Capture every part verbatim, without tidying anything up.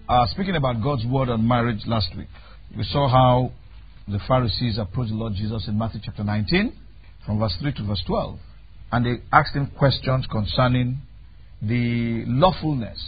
uh, speaking about God's word on marriage last week, we saw how the Pharisees approached the Lord Jesus in Matthew chapter nineteen, from verse three to verse twelve. And they asked him questions concerning the lawfulness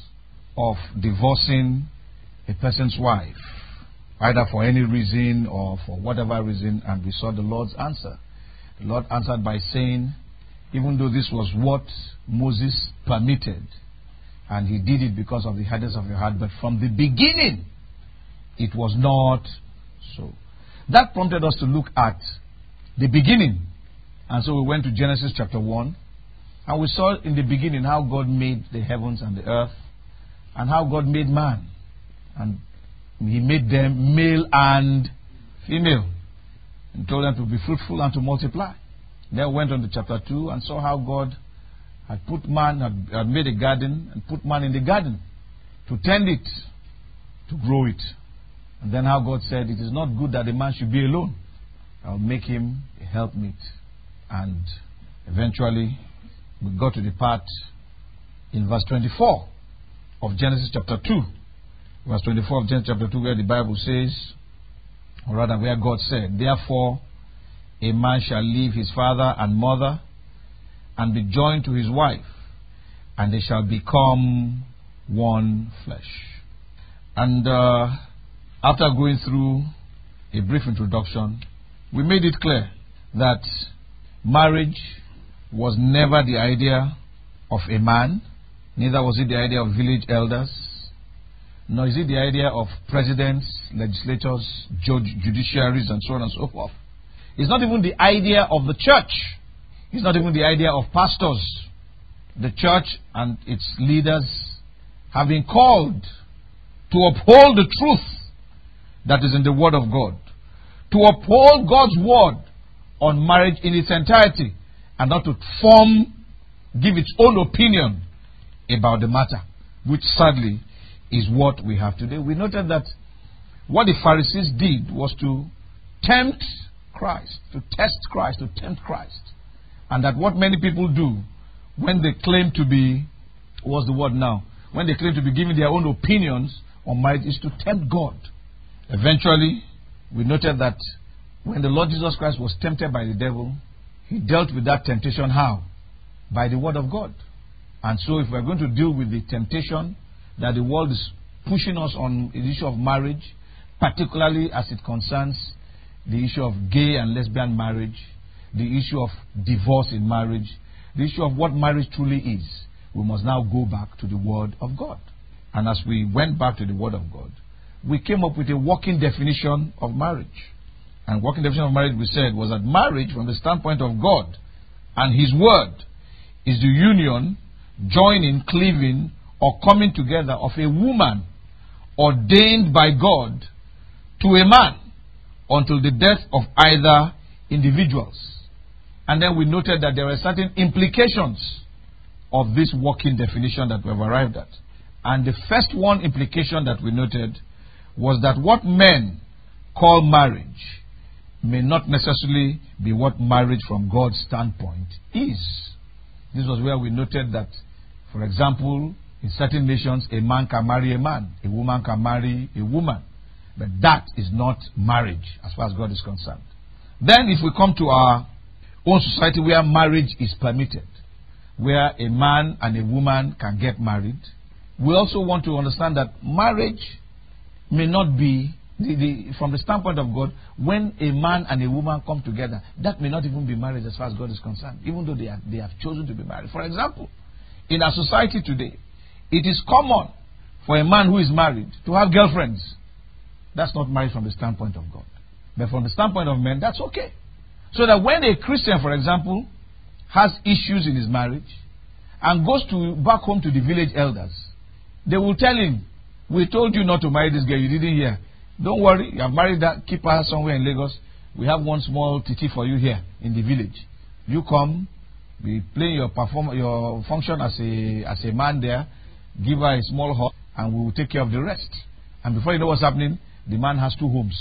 of divorcing a person's wife, either for any reason or for whatever reason. And we saw the Lord's answer. The Lord answered by saying, even though this was what Moses permitted, and he did it because of the hardness of your heart, but from the beginning, it was not so. That prompted us to look at the beginning. And so we went to Genesis chapter one, and we saw in the beginning how God made the heavens and the earth, and how God made man. And he made them male and female, and told them to be fruitful and to multiply. Then we went on to chapter two and saw how God had put man, had, had made a garden, and put man in the garden to tend it, to grow it. And then how God said, it is not good that a man should be alone. I'll make him a helpmeet. And eventually, we got to the part in verse twenty-four of Genesis chapter two. Verse twenty-four of Genesis chapter two, where the Bible says, or rather where God said, therefore a man shall leave his father and mother and be joined to his wife, and they shall become one flesh. And uh, after going through a brief introduction, we made it clear that marriage was never the idea of a man, neither was it the idea of village elders, nor is it the idea of presidents, legislators, judge, judiciaries, and so on and so forth. It's not even the idea of the church. It's not even the idea of pastors. The church and its leaders have been called to uphold the truth that is in the Word of God, to uphold God's Word on marriage in its entirety, and not to form, give its own opinion about the matter, which sadly is what we have today. We noted that what the Pharisees did was to tempt Christ, to test Christ, to tempt Christ. And that what many people do when they claim to be, what's the word now? When they claim to be giving their own opinions on marriage is to tempt God. Eventually, we noted that when the Lord Jesus Christ was tempted by the devil, he dealt with that temptation how? By the word of God. And so if we're going to deal with the temptation that the world is pushing us on the issue of marriage, particularly as it concerns the issue of gay and lesbian marriage, the issue of divorce in marriage, the issue of what marriage truly is, we must now go back to the Word of God. And as we went back to the Word of God, we came up with a working definition of marriage. And working definition of marriage, we said, was that marriage, from the standpoint of God and His Word, is the union, joining, cleaving, or coming together of a woman ordained by God to a man until the death of either individuals. And then we noted that there are certain implications of this working definition that we have arrived at. And the first one implication that we noted was that what men call marriage may not necessarily be what marriage from God's standpoint is. This was where we noted that, for example, in certain nations, a man can marry a man, a woman can marry a woman. But that is not marriage as far as God is concerned. Then if we come to our own society where marriage is permitted, where a man and a woman can get married, we also want to understand that marriage may not be, the, the, from the standpoint of God, when a man and a woman come together, that may not even be marriage as far as God is concerned, even though they, are, they have chosen to be married. For example, in our society today, it is common for a man who is married to have girlfriends. That's not marriage from the standpoint of God. But from the standpoint of men, that's okay. So that when a Christian, for example, has issues in his marriage and goes to back home to the village elders, they will tell him, we told you not to marry this girl, you didn't hear. Don't worry, you have married that, keep her somewhere in Lagos. We have one small titi for you here in the village. You come, we play your perform your function as a as a man there, give her a small hug, and we will take care of the rest. And before you know what's happening, the man has two homes.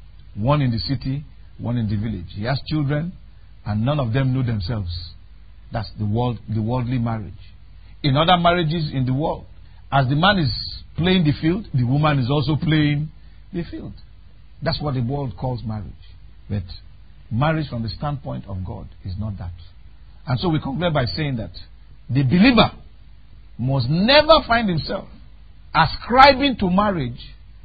One in the city, one in the village. He has children, and none of them know themselves. That's the world, the worldly marriage. In other marriages in the world, As the man is playing the field, the woman is also playing the field. That's what the world calls marriage. But marriage from the standpoint of God is not that. And so we conclude by saying that the believer must never find himself ascribing to marriage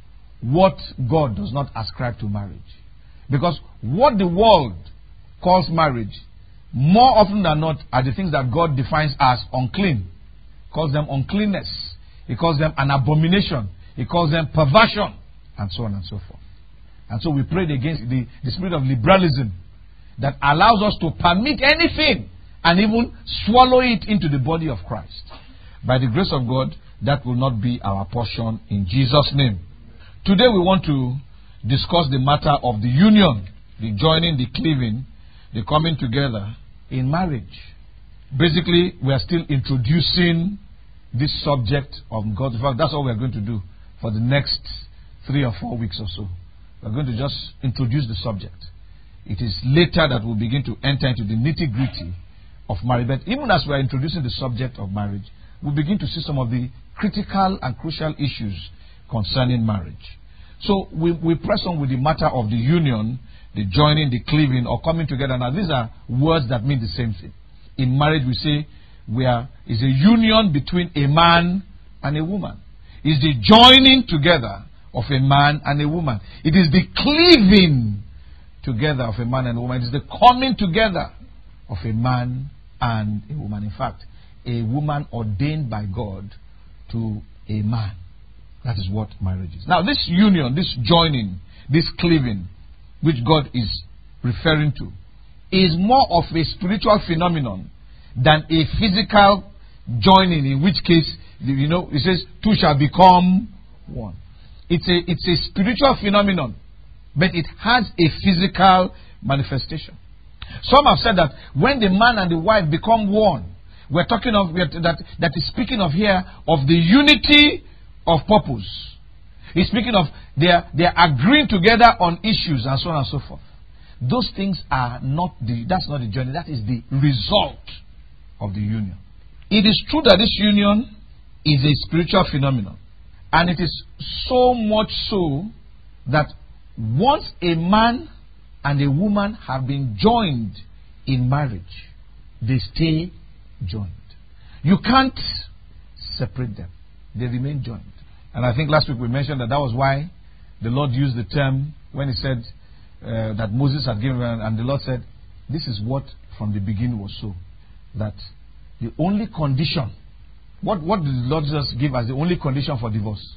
what God does not ascribe to marriage. Because what the world calls marriage, more often than not, are the things that God defines as unclean. He calls them uncleanness. He calls them an abomination. He calls them perversion. And so on and so forth. And so we prayed against the, the spirit of liberalism that allows us to permit anything and even swallow it into the body of Christ. By the grace of God, that will not be our portion in Jesus' name. Today we want to discuss the matter of the union, the joining, the cleaving, the coming together in marriage. Basically, we are still introducing this subject of God. In fact, that's what we are going to do for the next three or four weeks or so. We are going to just introduce the subject. It is later that we'll begin to enter into the nitty-gritty of marriage. But even as we are introducing the subject of marriage, we'll begin to see some of the critical and crucial issues concerning marriage. So we, we press on with the matter of the union, the joining, the cleaving, or coming together. Now these are words that mean the same thing. In marriage we say we are is a union between a man and a woman. It's the joining together of a man and a woman. It is the cleaving together of a man and a woman. It is the coming together of a man and a woman. In fact, a woman ordained by God to a man. That is what marriage is. Now this union, this joining, this cleaving, which God is referring to, is more of a spiritual phenomenon than a physical joining, in which case, you know, it says, two shall become one. It's a, it's a spiritual phenomenon, but it has a physical manifestation. Some have said that when the man and the wife become one, we're talking of, we're, that, that is speaking of here, of the unity of purpose. He's speaking of they're, they're agreeing together on issues and so on and so forth. Those things are not the, that's not the journey, that is the result of the union. It is true that this union is a spiritual phenomenon. And it is so much so that once a man and a woman have been joined in marriage, they stay joined. You can't separate them. They remain joined. And I think last week we mentioned that that was why the Lord used the term when he said uh, that Moses had given, and the Lord said, this is what from the beginning was so. That the only condition, what, what did the Lord just give as the only condition for divorce?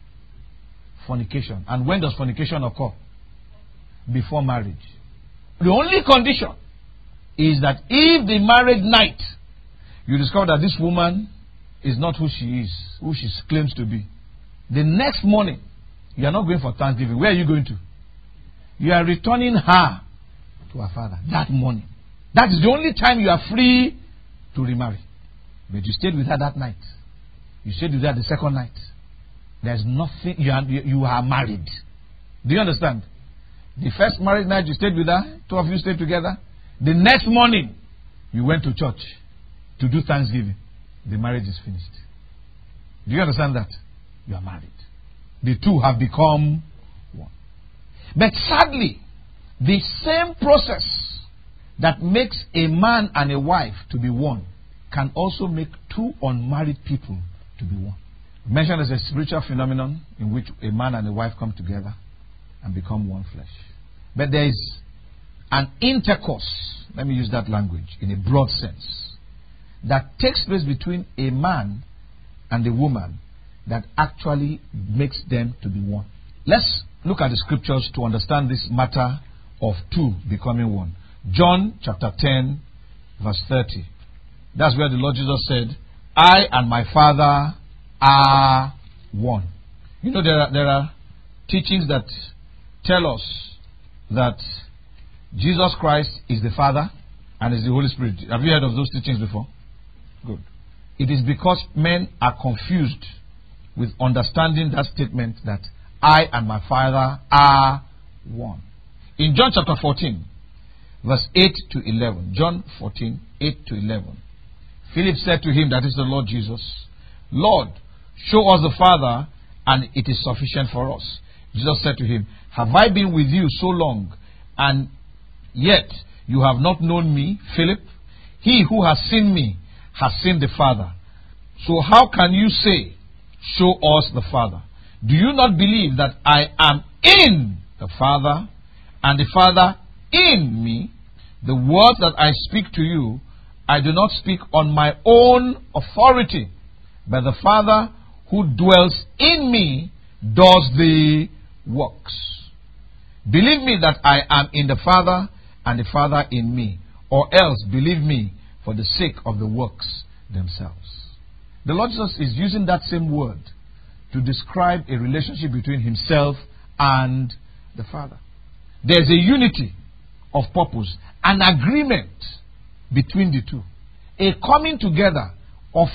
Fornication. And when does fornication occur? Before marriage. The only condition is that if the marriage night you discover that this woman is not who she is, who she claims to be, the next morning you are not going for Thanksgiving. Where are you going to? You are returning her to her father that morning. That is the only time you are free to remarry. But you stayed with her that night. You stayed with her the second night. There's nothing, you are, you are married. Do you understand? The first marriage night you stayed with her, two of you stayed together. The next morning you went to church to do Thanksgiving. The marriage is finished. Do you understand that? You are married. The two have become one. But sadly, the same process that makes a man and a wife to be one can also make two unmarried people to be one. Mentioned as a spiritual phenomenon in which a man and a wife come together and become one flesh. But there is an intercourse, let me use that language in a broad sense, that takes place between a man and a woman that actually makes them to be one. Let's look at the scriptures to understand this matter of two becoming one. John chapter ten verse thirty. That's where the Lord Jesus said, I and my Father are one. You know, there are, there are teachings that tell us that Jesus Christ is the Father and is the Holy Spirit. Have you heard of those teachings before? Good. It is because men are confused with understanding that statement that I and my Father are one. In John chapter fourteen, verse eight to eleven, John fourteen, eight to eleven, Philip said to him, that is the Lord Jesus, Lord, show us the Father, and it is sufficient for us. Jesus said to him, have I been with you so long, and yet you have not known me, Philip? He who has seen me has seen the Father. So how can you say, show us the Father? Do you not believe that I am in the Father, and the Father in me? The words that I speak to you, I do not speak on my own authority, but the Father who dwells in me does the works. Believe me that I am in the Father, and the Father in me, or else believe me for the sake of the works themselves. The Lord Jesus is using that same word to describe a relationship between himself and the Father. There's a unity of purpose, an agreement between the two, a coming together of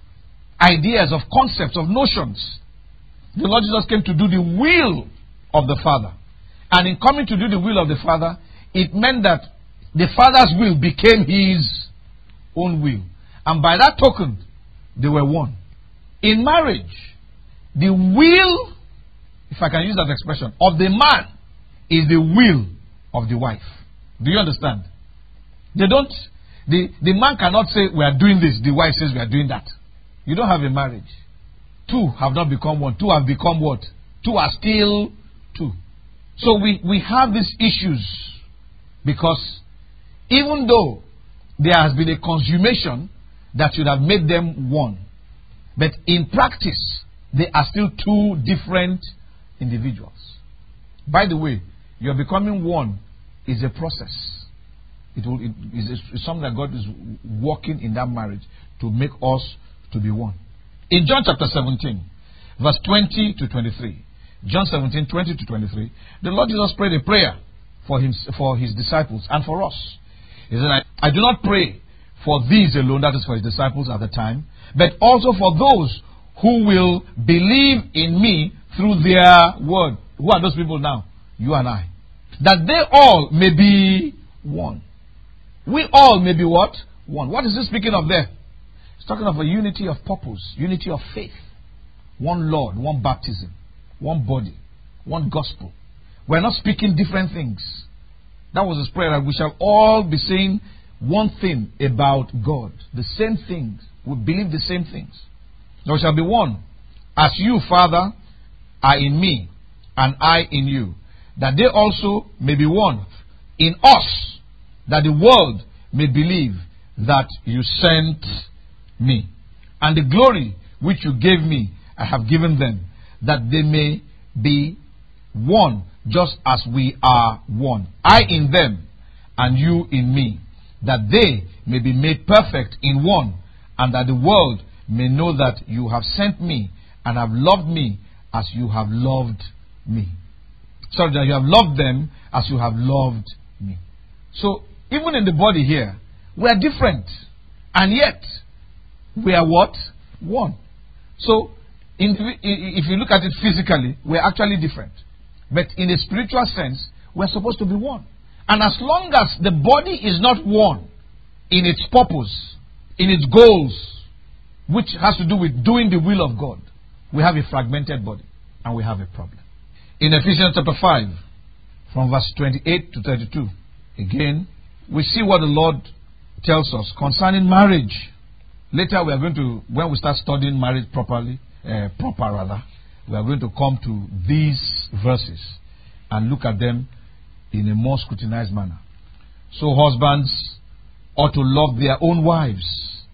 ideas, of concepts, of notions. The Lord Jesus came to do the will of the Father. And in coming to do the will of the Father, it meant that the Father's will became his own will. And by that token, they were one. In marriage, the will, if I can use that expression, of the man is the will of the wife. Do you understand? They don't, the, the man cannot say, we are doing this. The wife says, we are doing that. You don't have a marriage. Two have not become one. Two have become what? Two are still two. So we, we have these issues because even though there has been a consummation that should have made them one, but in practice, they are still two different individuals. By the way, your becoming one is a process. It will, it is it's something that God is working in that marriage to make us to be one. In John chapter seventeen, verse twenty to twenty-three, John seventeen, twenty to twenty-three, the Lord Jesus prayed a prayer for him, for his disciples and for us. He said, I, I do not pray for these alone, that is for his disciples at the time, but also for those who will believe in me through their word. Who are those people now? You and I. That they all may be one. We all may be what? One. What is he speaking of there? He's talking of a unity of purpose, unity of faith. One Lord, one baptism, one body, one gospel. We're not speaking different things. That was his prayer, that we shall all be saying one thing about God. The same things. We believe the same things. There shall be one. As you, Father, are in me, and I in you, that they also may be one in us, that the world may believe that you sent me. And the glory which you gave me, I have given them, that they may be one, just as we are one. I in them, and you in me, that they may be made perfect in one, and that the world may know that you have sent me, and have loved me as you have loved me. Sorry, that you have loved them as you have loved me. So, even in the body here, we are different. And yet, we are what? One. So, in, if you look at it physically, we are actually different. But in a spiritual sense, we are supposed to be one. And as long as the body is not one in its purpose, in its goals, which has to do with doing the will of God, we have a fragmented body and we have a problem. In Ephesians chapter five, from verse twenty-eight to thirty-two, again, we see what the Lord tells us concerning marriage. Later we are going to, when we start studying marriage properly, uh, proper rather, we are going to come to these verses and look at them in a more scrutinized manner. So husbands ought to love their own wives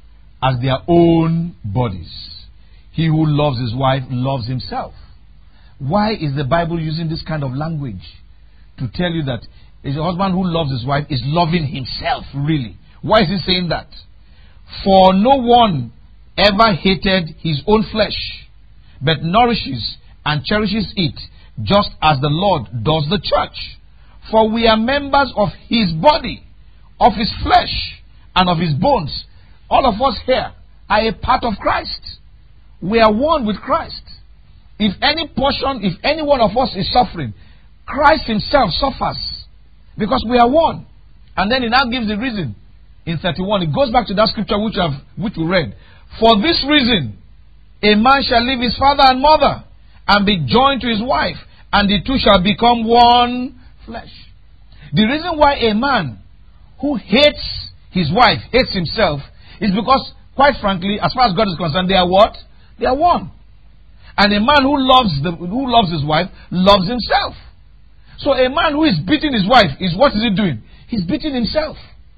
as their own bodies. He who loves his wife loves himself. Why is the Bible using this kind of language? To tell you that a husband who loves his wife is loving himself, really. Why is he saying that? For no one ever hated his own flesh, but nourishes and cherishes it, just as the Lord does the church. For we are members of his body, of his flesh, and of his bones. All of us here are a part of Christ. We are one with Christ. If any portion, if any one of us is suffering, Christ himself suffers. Because we are one. And then he now gives the reason. In thirty-one, it goes back to that scripture which, I've, which we read. For this reason, A man shall leave his father and mother and be joined to his wife, and the two shall become one flesh. The reason why a man who hates his wife, hates himself, is because, quite frankly, as far as God is concerned, they are what? They are one. And a man who loves the, who loves his wife loves himself. So a man who is beating his wife is, what is he doing? He's beating himself.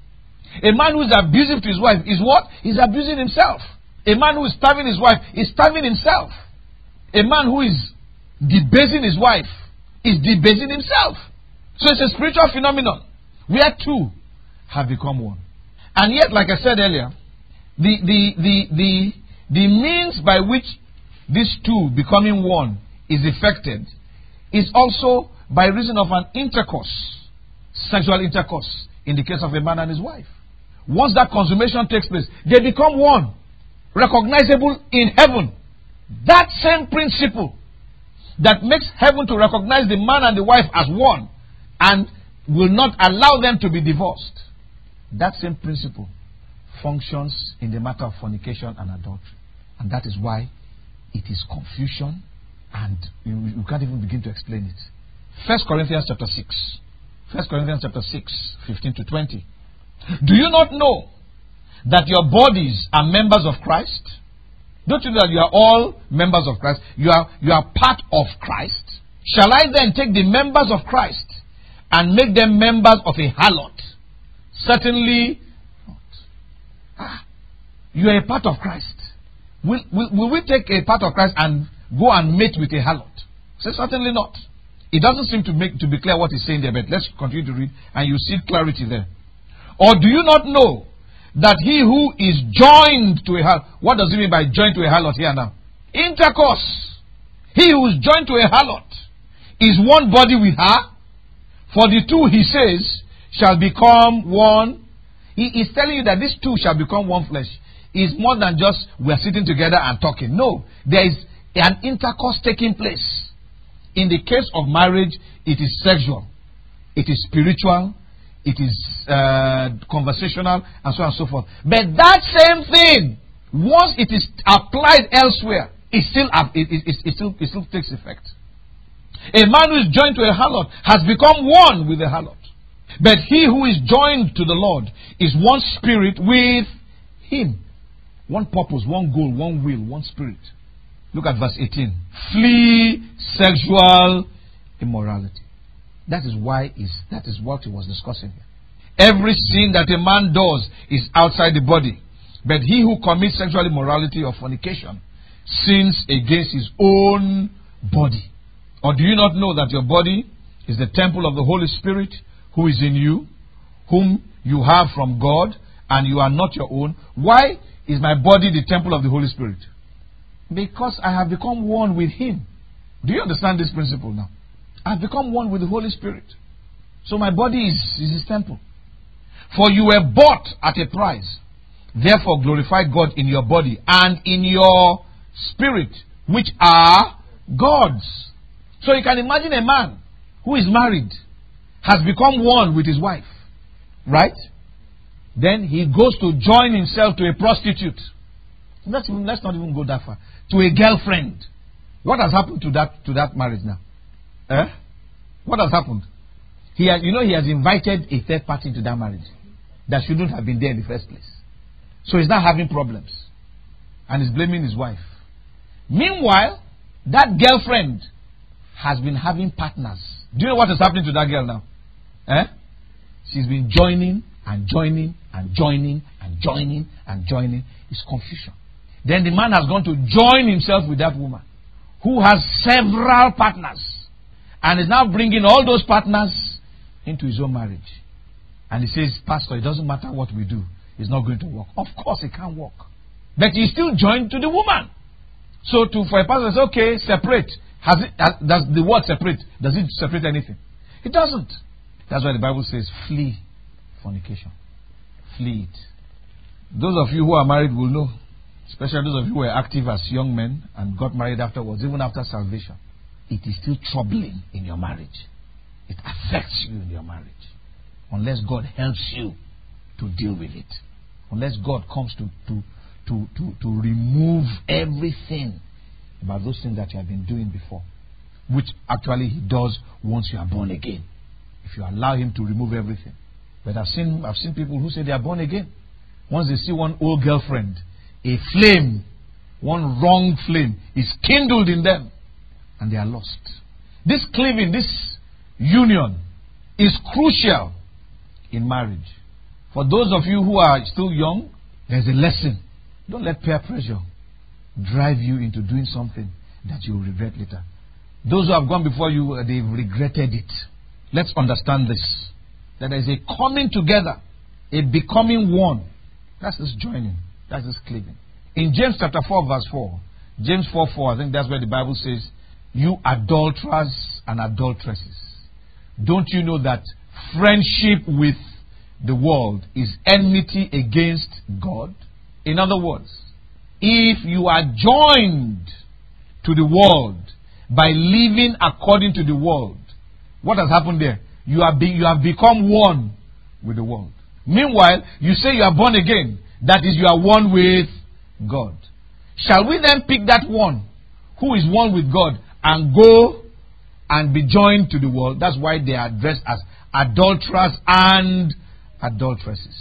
A man who is abusive to his wife is what? He's abusing himself. A man who is starving his wife is starving himself. A man who is debasing his wife is debasing himself. So it's a spiritual phenomenon where two have become one. And yet, like I said earlier, the the the the, the means by which these two becoming one is effected is also by reason of an intercourse, sexual intercourse, in the case of a man and his wife. Once that consummation takes place, they become one, recognizable in heaven. That same principle that makes heaven to recognize the man and the wife as one and will not allow them to be divorced, that same principle functions in the matter of fornication and adultery. And that is why it is confusion, and you, you can't even begin to explain it. First Corinthians chapter six. First Corinthians chapter six, fifteen to twenty. Do you not know that your bodies are members of Christ? Don't you know that you are all members of Christ? You are, you are part of Christ. Shall I then take the members of Christ and make them members of a harlot? Certainly not. Ah, you are a part of Christ. Will, will, will we take a part of Christ and go and mate with a harlot? Say, certainly not. It doesn't seem to make to be clear what he's saying there, but let's continue to read and you see clarity there. Or do you not know that he who is joined to a harlot, what does it mean by joined to a harlot here now? Intercourse. He who is joined to a harlot is one body with her, for the two, he says, shall become one. He is telling you that these two shall become one flesh. Is more than just we are sitting together and talking. No, there is an intercourse taking place. In the case of marriage, it is sexual, it is spiritual, it is uh, conversational, and so on and so forth. But that same thing, once it is applied elsewhere, it still it, it, it, it still it still takes effect. A man who is joined to a harlot has become one with the harlot. But he who is joined to the Lord is one spirit with him. One purpose, one goal, one will, one spirit. Look at verse eighteen. Flee sexual immorality. That is why is that is what he was discussing here. Every sin that a man does is outside the body, but he who commits sexual immorality or fornication sins against his own body. Or do you not know that your body is the temple of the Holy Spirit who is in you, whom you have from God, and you are not your own? Why is my body the temple of the Holy Spirit? Because I have become one with him. Do you understand this principle now? I have become one with the Holy Spirit. So my body is, is his temple. For you were bought at a price. Therefore glorify God in your body and in your spirit, which are God's. So you can imagine a man who is married, has become one with his wife. Right? Then he goes to join himself to a prostitute. Let's, even, let's not even go that far. To a girlfriend. What has happened to that to that marriage now? Eh? What has happened? He has, you know, he has invited a third party into that marriage that shouldn't have been there in the first place. So he's now having problems. And he's blaming his wife. Meanwhile, that girlfriend has been having partners. Do you know what is happening to that girl now? Eh? She's been joining and joining and joining and joining and joining. It's confusion. Then the man has gone to join himself with that woman who has several partners and is now bringing all those partners into his own marriage. And he says, Pastor, it doesn't matter what we do, it's not going to work. Of course it can't work. But he's still joined to the woman. So to for a pastor to say, okay, separate. Has it, has, does the word separate, does it separate anything? It doesn't. That's why the Bible says, flee fornication. Flee it. Those of you who are married will know, especially those of you who were active as young men and got married afterwards, even after salvation, it is still troubling in your marriage. It affects you in your marriage. Unless God helps you to deal with it. Unless God comes to, to, to, to, to remove everything about those things that you have been doing before, which actually he does once you are born again. If you allow him to remove everything. But I've seen, I've seen people who say they are born again. Once they see one old girlfriend, a flame, one wrong flame is kindled in them, and they are lost. This cleaving, this union is crucial in marriage. For those of you who are still young, there's a lesson. Don't let peer pressure drive you into doing something that you will regret later. Those who have gone before you, they've regretted it. Let's understand this. That there is a coming together, a becoming one. That's this joining. That's this cleaving. In James chapter four verse four, James four four, I think that's where the Bible says, you adulterers and adulteresses, don't you know that friendship with the world is enmity against God? In other words, if you are joined to the world by living according to the world, what has happened there? You have, be, you have become one with the world. Meanwhile, you say you are born again. That is, you are one with God. Shall we then pick that one who is one with God and go and be joined to the world? That's why they are addressed as adulterers and adulteresses.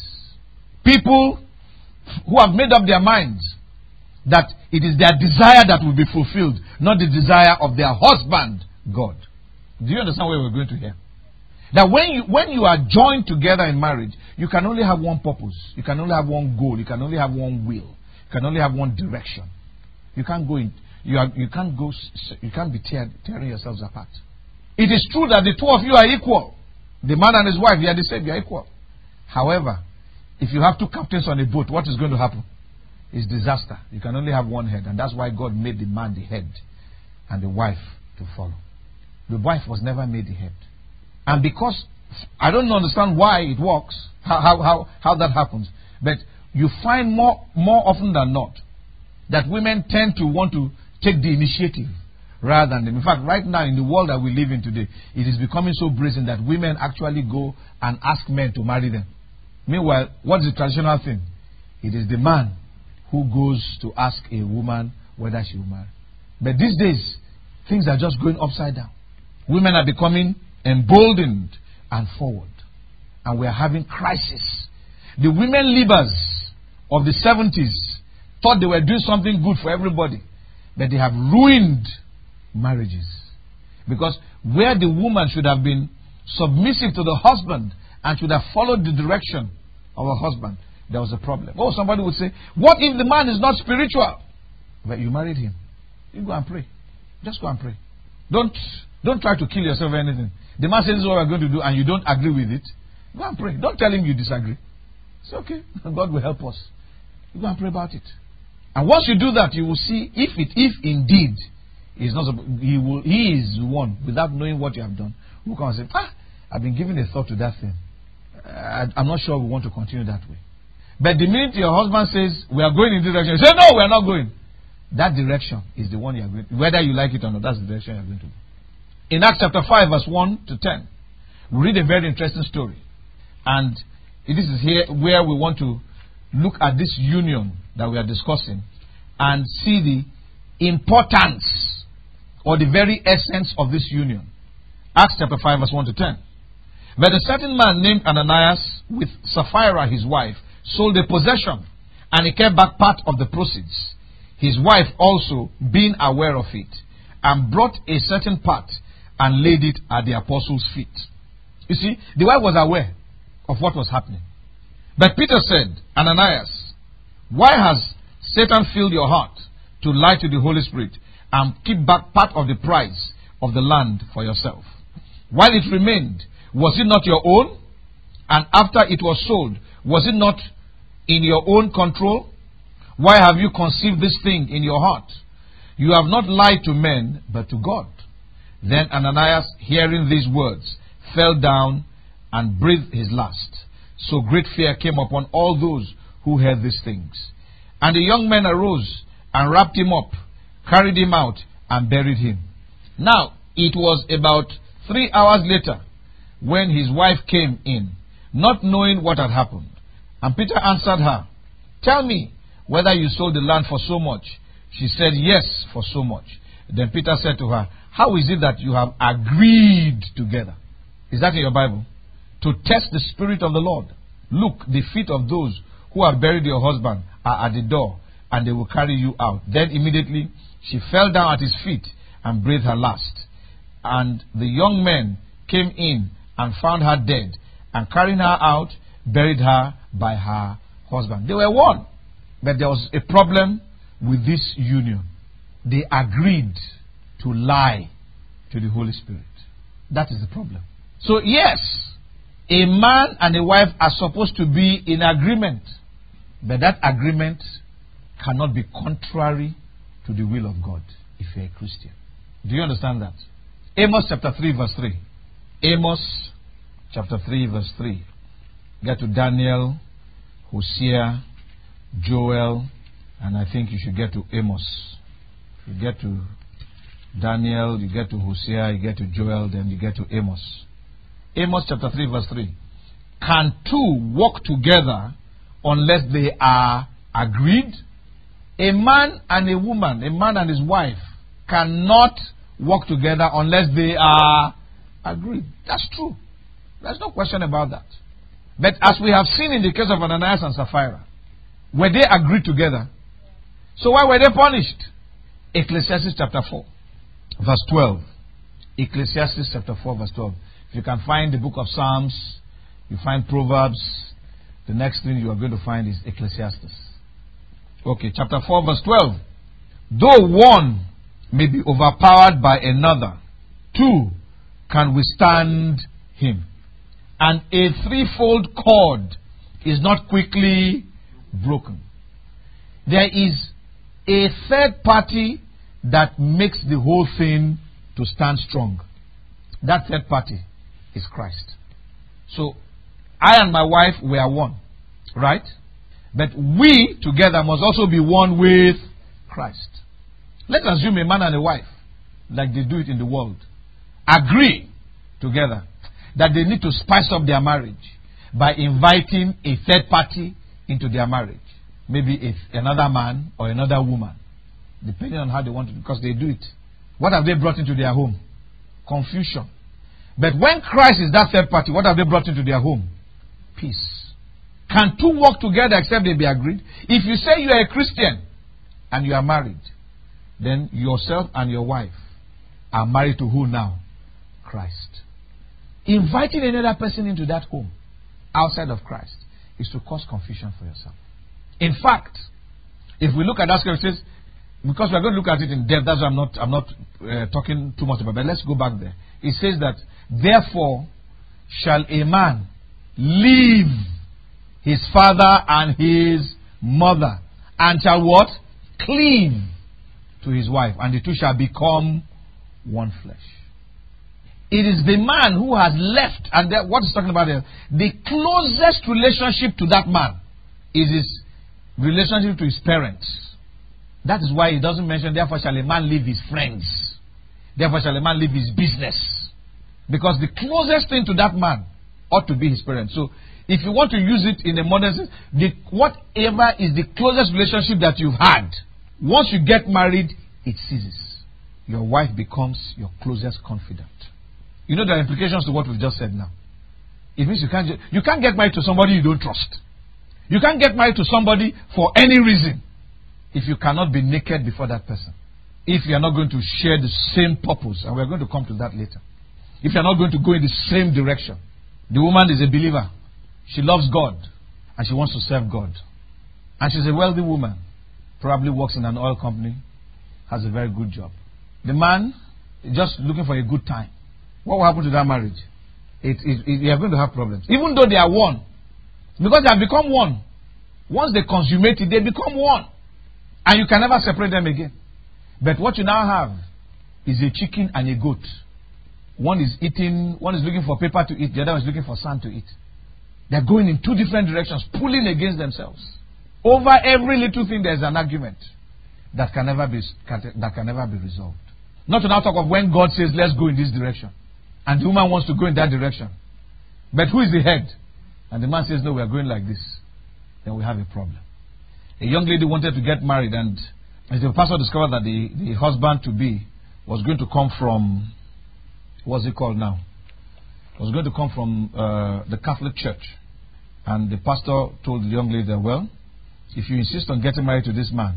People who have made up their minds that it is their desire that will be fulfilled, not the desire of their husband, God. Do you understand where we're going to here? That when you when you are joined together in marriage, you can only have one purpose. You can only have one goal. You can only have one will. You can only have one direction. You can't go in. You are, you can't go. You can't be tear, tearing yourselves apart. It is true that the two of you are equal. The man and his wife, they are the same. They are equal. However, if you have two captains on a boat, what is going to happen? It's disaster. You can only have one head, and that's why God made the man the head and the wife to follow. The wife was never made the head. And because, I don't understand why it works, how, how, how, how that happens, but you find more, more often than not that women tend to want to take the initiative rather than them. In fact, right now in the world that we live in today, it is becoming so brazen that women actually go and ask men to marry them. Meanwhile, what is the traditional thing? It is the man who goes to ask a woman whether she will marry. But these days, things are just going upside down. Women are becoming emboldened and forward. And we are having crisis. The women leaders of the seventies thought they were doing something good for everybody. But they have ruined marriages. Because where the woman should have been submissive to the husband and should have followed the direction of her husband, there was a problem. Oh, somebody would say, what if the man is not spiritual? But you married him. You go and pray. Just go and pray. Don't, don't try to kill yourself or anything. The man says this is what we're going to do and you don't agree with it. Go and pray. Don't tell him you disagree. It's okay. God will help us. You go and pray about it. And once you do that, you will see if it, if indeed is not, he will, he is one without knowing what you have done. Who can say, ah, I've been giving a thought to that thing. I, I'm not sure we want to continue that way. But the minute your husband says we are going in this direction, you say no, we are not going. That direction is the one you are going. Whether you like it or not, that's the direction you are going to go. In Acts chapter five, verse one to ten, we read a very interesting story. And this is here where we want to look at this union that we are discussing and see the importance or the very essence of this union. Acts chapter five, verse one to ten. But a certain man named Ananias, with Sapphira his wife, sold a possession, and he kept back part of the proceeds. His wife also, being aware of it, and brought a certain part and laid it at the apostles' feet. You see, the wife was aware of what was happening. But Peter said, Ananias, why has Satan filled your heart to lie to the Holy Spirit and keep back part of the price of the land for yourself? While it remained, was it not your own? And after it was sold, was it not in your own control? Why have you conceived this thing in your heart? You have not lied to men, but to God. Then Ananias, hearing these words, fell down and breathed his last. So great fear came upon all those who heard these things. And the young men arose and wrapped him up, carried him out, and buried him. Now, it was about three hours later when his wife came in, not knowing what had happened. And Peter answered her, tell me, whether you sold the land for so much. She said, yes, for so much. Then Peter said to her, how is it that you have agreed together? Is that in your Bible? To test the Spirit of the Lord. Look, the feet of those who have buried your husband are at the door, and they will carry you out. Then immediately she fell down at his feet and breathed her last. And the young men came in and found her dead, and carrying her out, buried her by her husband. They were one. But there was a problem with this union. They agreed to lie to the Holy Spirit. That is the problem. So yes, a man and a wife are supposed to be in agreement. But that agreement cannot be contrary to the will of God if you're a Christian. Do you understand that? Amos chapter three verse three. Amos chapter three verse three. Get to Daniel, Hosea, Joel, and I think you should get to Amos. You get to Daniel, you get to Hosea, you get to Joel, then you get to Amos. Amos chapter three verse three. Can two walk together unless they are agreed? A man and a woman, a man and his wife, cannot walk together unless they are agreed. That's true. There's no question about that. But as we have seen in the case of Ananias and Sapphira, were they agreed together? So why were they punished? Ecclesiastes chapter four, verse twelve. Ecclesiastes chapter four, verse twelve. If you can find the book of Psalms, you find Proverbs, the next thing you are going to find is Ecclesiastes. Okay, chapter four, verse twelve. Though one may be overpowered by another, two can withstand him. And a threefold cord is not quickly broken. There is a third party that makes the whole thing to stand strong. That third party is Christ. So, I and my wife, we are one. Right? But we together must also be one with Christ. Let's assume a man and a wife, like they do it in the world, agree together that they need to spice up their marriage by inviting a third party into their marriage. Maybe if another man or another woman, depending on how they want to, because they do it. What have they brought into their home? Confusion. But when Christ is that third party, what have they brought into their home? Peace. Can two walk together except they be agreed? If you say you are a Christian and you are married, then yourself and your wife are married to who now? Christ. Inviting another person into that home outside of Christ is to cause confusion for yourself. In fact, if we look at that scripture, it says, because we are going to look at it in depth, that's why I'm not, I'm not uh, talking too much about it, but let's go back there. It says that, therefore shall a man leave his father and his mother, and shall what? Cleave to his wife, and the two shall become one flesh. It is the man who has left, and that, what he's talking about here, the closest relationship to that man is his relationship to his parents. That is why he doesn't mention, therefore shall a man leave his friends. Therefore shall a man leave his business. Because the closest thing to that man ought to be his parents. So, if you want to use it in a modern sense, the, whatever is the closest relationship that you've had, once you get married, it ceases. Your wife becomes your closest confidant. You know there are implications to what we've just said now. It means you can't, you can't get married to somebody you don't trust. You can't get married to somebody for any reason if you cannot be naked before that person. If you are not going to share the same purpose, and we're going to come to that later. If you are not going to go in the same direction. The woman is a believer. She loves God and she wants to serve God. And she's a wealthy woman. Probably works in an oil company. Has a very good job. The man is just looking for a good time. What will happen to that marriage? It, it, it, they are going to have problems. Even though they are one. Because they have become one. Once they consummate it, they become one. And you can never separate them again. But what you now have is a chicken and a goat. One is eating, one is looking for paper to eat, the other is looking for sand to eat. They're going in two different directions, pulling against themselves. Over every little thing there's an argument that can never be that can never be resolved. Not to now talk of when God says, let's go in this direction. And the woman wants to go in that direction. But who is the head? And the man says, no, we are going like this. Then we have a problem. A young lady wanted to get married, and the pastor discovered that the, the husband-to-be was going to come from, what's it called now? Was going to come from uh, the Catholic Church. And the pastor told the young lady that, well, if you insist on getting married to this man,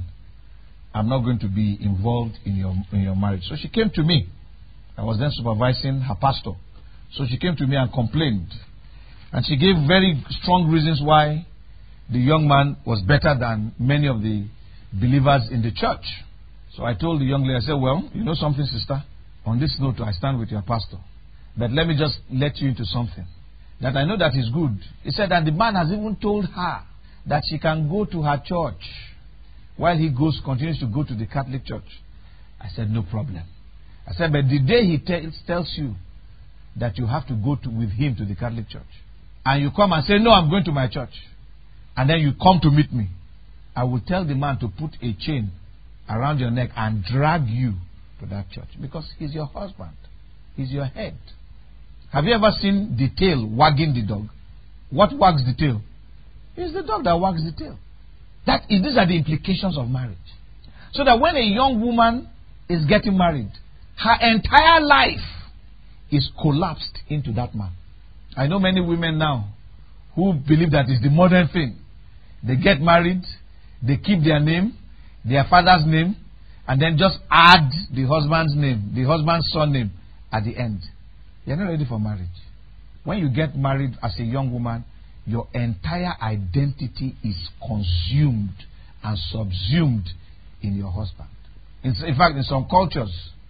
I'm not going to be involved in your, in your marriage. So she came to me. I was then supervising her pastor. So she came to me and complained. And she gave very strong reasons why the young man was better than many of the believers in the church. So I told the young lady, I said, well, you know something, sister? On this note, I stand with your pastor. But let me just let you into something. That I know that is good. He said that the man has even told her that she can go to her church while he goes, continues to go to the Catholic Church. I said, no problem. I said, but the day he tells, tells you that you have to go to, with him to the Catholic Church, and you come and say, no, I'm going to my church, and then you come to meet me, I will tell the man to put a chain around your neck and drag you to that church, because he's your husband. He's your head. Have you ever seen the tail wagging the dog? What wags the tail? It's the dog that wags the tail. That is, these are the implications of marriage. So that when a young woman is getting married, her entire life is collapsed into that man. I know many women now who believe that is the modern thing. They get married, they keep their name, their father's name, and then just add the husband's name, the husband's surname at the end. You're not ready for marriage. When you get married as a young woman, your entire identity is consumed and subsumed in your husband. In, in fact, in some cultures,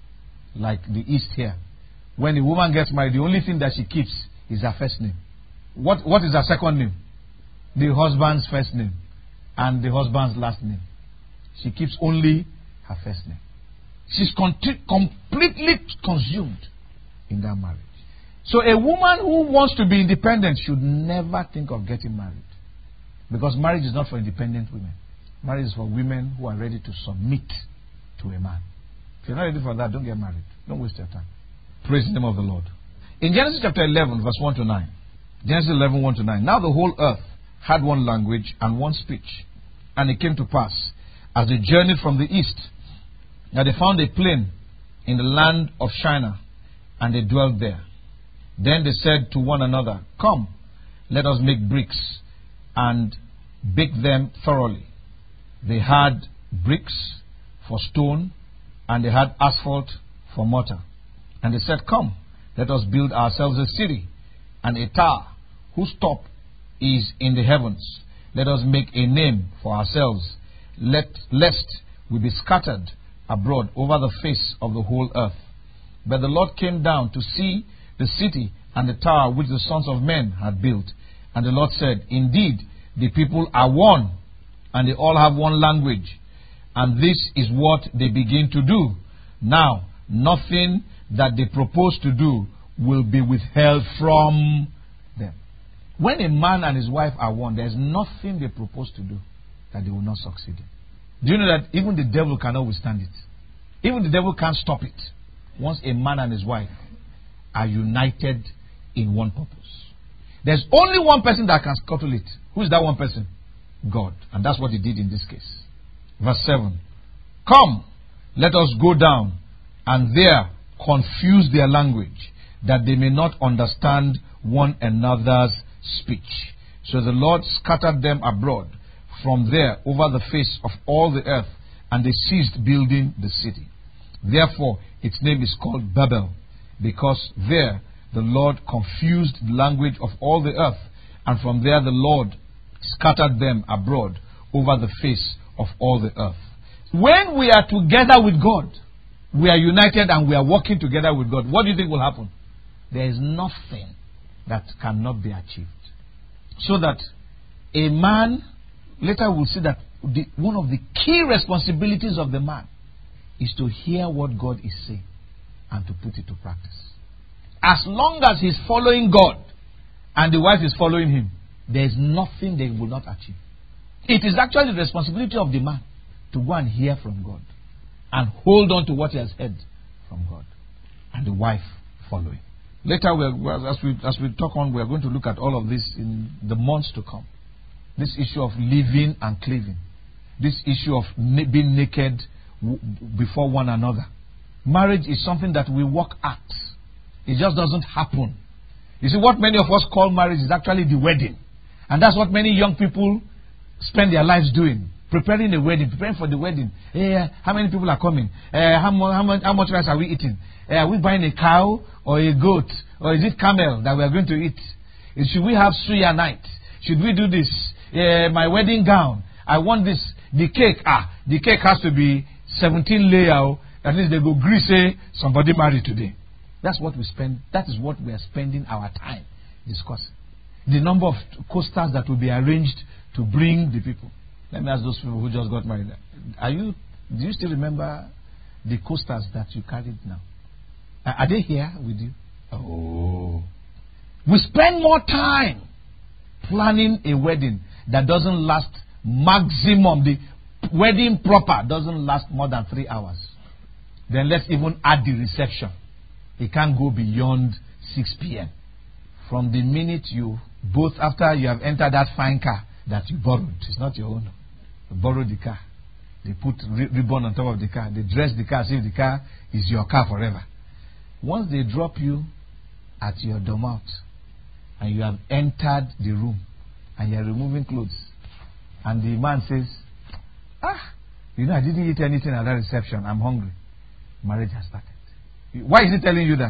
like the East here, when a woman gets married, the only thing that she keeps is her first name. What, what is her second name? The husband's first name and the husband's last name. She keeps only her first name. She's con- completely consumed in that marriage. So a woman who wants to be independent should never think of getting married. Because marriage is not for independent women. Marriage is for women who are ready to submit to a man. If you're not ready for that, don't get married. Don't waste your time. Praise the name of the Lord. In Genesis chapter eleven, verse one to nine. Genesis eleven, one to nine. Now the whole earth had one language and one speech. And it came to pass, as they journeyed from the east, that they found a plain in the land of Shinar, and they dwelt there. Then they said to one another, come, let us make bricks, and bake them thoroughly. They had bricks for stone, and they had asphalt for mortar. And they said, come, let us build ourselves a city, and a tower, whose top is in the heavens. Let us make a name for ourselves, let, lest we be scattered abroad over the face of the whole earth. But the Lord came down to see the city and the tower which the sons of men had built. And the Lord said, indeed, the people are one, and they all have one language. And this is what they begin to do. Now, nothing that they propose to do will be withheld from them. When a man and his wife are one, there's nothing they propose to do that they will not succeed in. Do you know that even the devil cannot withstand it? Even the devil can't stop it. Once a man and his wife are united in one purpose. There's only one person that can scuttle it. Who is that one person? God. And that's what he did in this case. Verse seven. Come, let us go down and there confuse their language, that they may not understand one another's speech. So the Lord scattered them abroad from there over the face of all the earth, and they ceased building the city. Therefore, its name is called Babel, because there the Lord confused the language of all the earth, and from there the Lord scattered them abroad over the face of all the earth. When we are together with God, we are united and we are working together with God, what do you think will happen? There is nothing that cannot be achieved. So that a man, later we'll see that the, one of the key responsibilities of the man is to hear what God is saying and to put it to practice. As long as he's following God and the wife is following him, there is nothing they will not achieve. It is actually the responsibility of the man to go and hear from God and hold on to what he has heard from God, and the wife following. Later, we are, as we as we talk on, we are going to look at all of this in the months to come. This issue of living and cleaving. this issue of na- being naked w- before one another. Marriage is something that we work at. It just doesn't happen. You see, what many of us call marriage is actually the wedding. And that's what many young people spend their lives doing. Preparing a wedding, preparing for the wedding. Eh, how many people are coming? Uh, how, mu- how, much, how much rice are we eating? Uh, are we buying a cow or a goat? Or is it camel that we are going to eat? Should we have suya night? Should we do this? Uh, my wedding gown. I want this. The cake. Ah, the cake has to be seventeen layer. At least they go grease. Say somebody married today. That's what we spend. That is what we are spending our time discussing. The number of coasters that will be arranged to bring the people. Let me ask those people who just got married. Are you? Do you still remember the coasters that you carried now? Are they here with you? Oh. We spend more time planning a wedding that doesn't last maximum. The wedding proper doesn't last more than three hours. Then let's even add the reception. It can't go beyond six p.m. From the minute you, both after you have entered that fine car that you borrowed, it's not your own. You borrowed the car. They put ri- ribbon on top of the car. They dress the car as if the car is your car forever. Once they drop you at your domot and you have entered the room and you are removing clothes and the man says, ah, you know, I didn't eat anything at that reception. I'm hungry. Marriage has started. Why is he telling you that?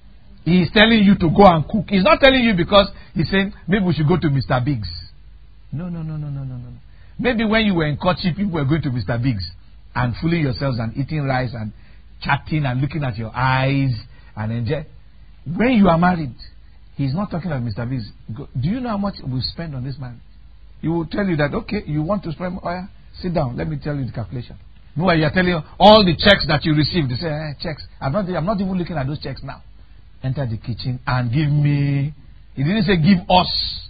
He is telling you to go and cook. He's not telling you because he's saying maybe we should go to Mister Biggs. No, no, no, no, no, no, no. Maybe when you were in courtship, people were going to Mister Biggs and fooling yourselves and eating rice and chatting and looking at your eyes and enjoy. When you are married, he's not talking about Mister Biggs. Go, do you know how much we spend on this man? He will tell you that, okay, you want to spend oil? Sit down. Let me tell you the calculation. No, you're telling you all the checks that you received. They say, eh, checks. I'm not, I'm not even looking at those checks now. Enter the kitchen and give me. He didn't say give us.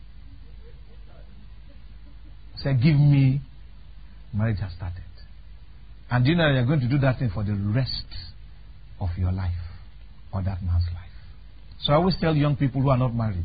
He said give me. Marriage has started. And you know you're going to do that thing for the rest of your life or that man's life. So I always tell young people who are not married,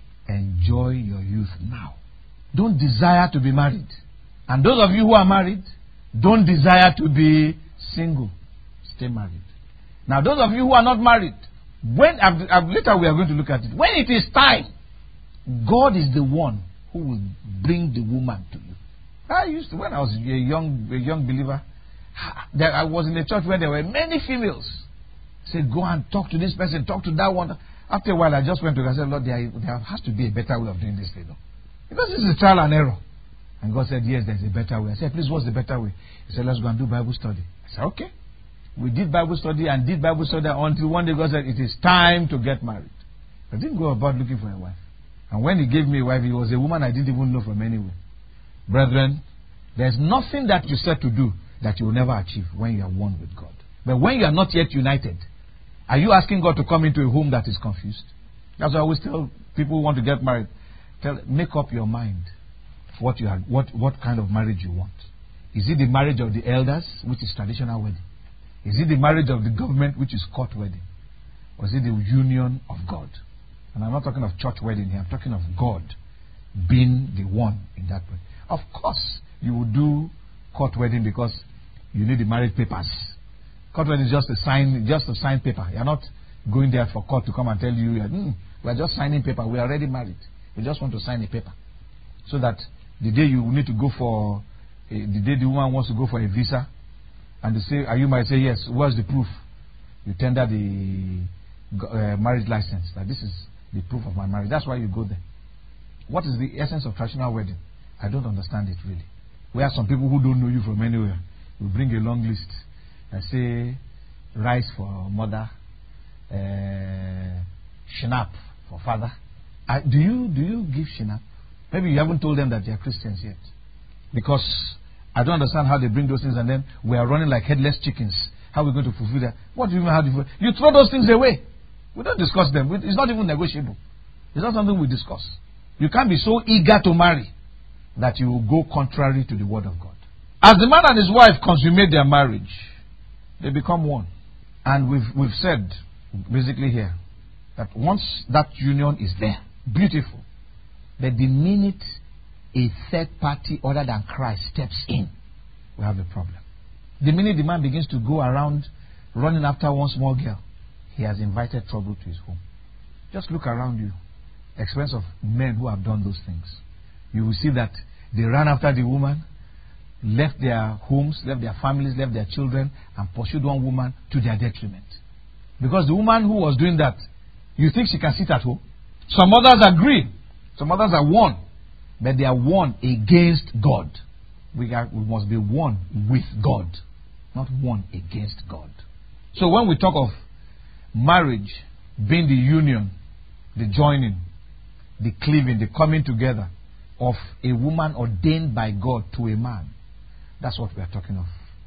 enjoy your youth now. Don't desire to be married. And those of you who are married, don't desire to be single. Stay married. Now those of you who are not married, when I've, I've, later we are going to look at it. When it is time, God is the one who will bring the woman to you. I used to, when I was a young, a young believer, there, I was in a church where there were many females. I said, go and talk to this person, talk to that one. After a while, I just went to God and said, Lord, there, there has to be a better way of doing this thing. Because this is a trial and error. And God said, yes, there's a better way. I said, please, what's the better way? He said, let's go and do Bible study. I said, okay. We did Bible study and did Bible study until one day God said, it is time to get married. I didn't go about looking for a wife. And when he gave me a wife, it was a woman I didn't even know from anywhere. Brethren, there's nothing that you said to do that you will never achieve when you are one with God. But when you are not yet united, are you asking God to come into a home that is confused? That's why I always tell people who want to get married, tell, make up your mind what you are, what, what kind of marriage you want. Is it the marriage of the elders, which is traditional wedding? Is it the marriage of the government, which is court wedding? Or is it the union of God? And I'm not talking of church wedding here. I'm talking of God being the one in that way. Of course, you will do court wedding because you need the marriage papers. Court wedding is just a sign, just a signed paper. You're not going there for court to come and tell you, mm, we're just signing paper. We are already married. We just want to sign a paper. So that the day you need to go for, uh, the day the woman wants to go for a visa, and they say, are you married? Say, yes. What's the proof? You tender the uh, marriage license. That this is the proof of my marriage. That's why you go there. What is the essence of traditional wedding? I don't understand it really. We have some people who don't know you from anywhere. You bring a long list. I say, rice for mother, uh, shinap for father. Uh, do you do you give shinap? Maybe you haven't told them that they are Christians yet. Because I don't understand how they bring those things and then we are running like headless chickens. How are we going to fulfill that? What do you mean how do you You throw those things away. We don't discuss them. It's not even negotiable. It's not something we discuss. You can't be so eager to marry that you will go contrary to the word of God. As the man and his wife consummate their marriage, they become one. And we've we've said basically here that once that union is there, beautiful. But the minute a third party other than Christ steps in, we have a problem. The minute the man begins to go around running after one small girl, he has invited trouble to his home. Just look around you. Experience of men who have done those things. You will see that they ran after the woman, left their homes, left their families, left their children, and pursued one woman to their detriment. Because the woman who was doing that, you think she can sit at home? Some others agree. Some others are one. But they are one against God. We, are, we must be one with God, not one against God. So when we talk of marriage being the union, the joining, the cleaving, the coming together of a woman ordained by God to a man, that's what we are talking of.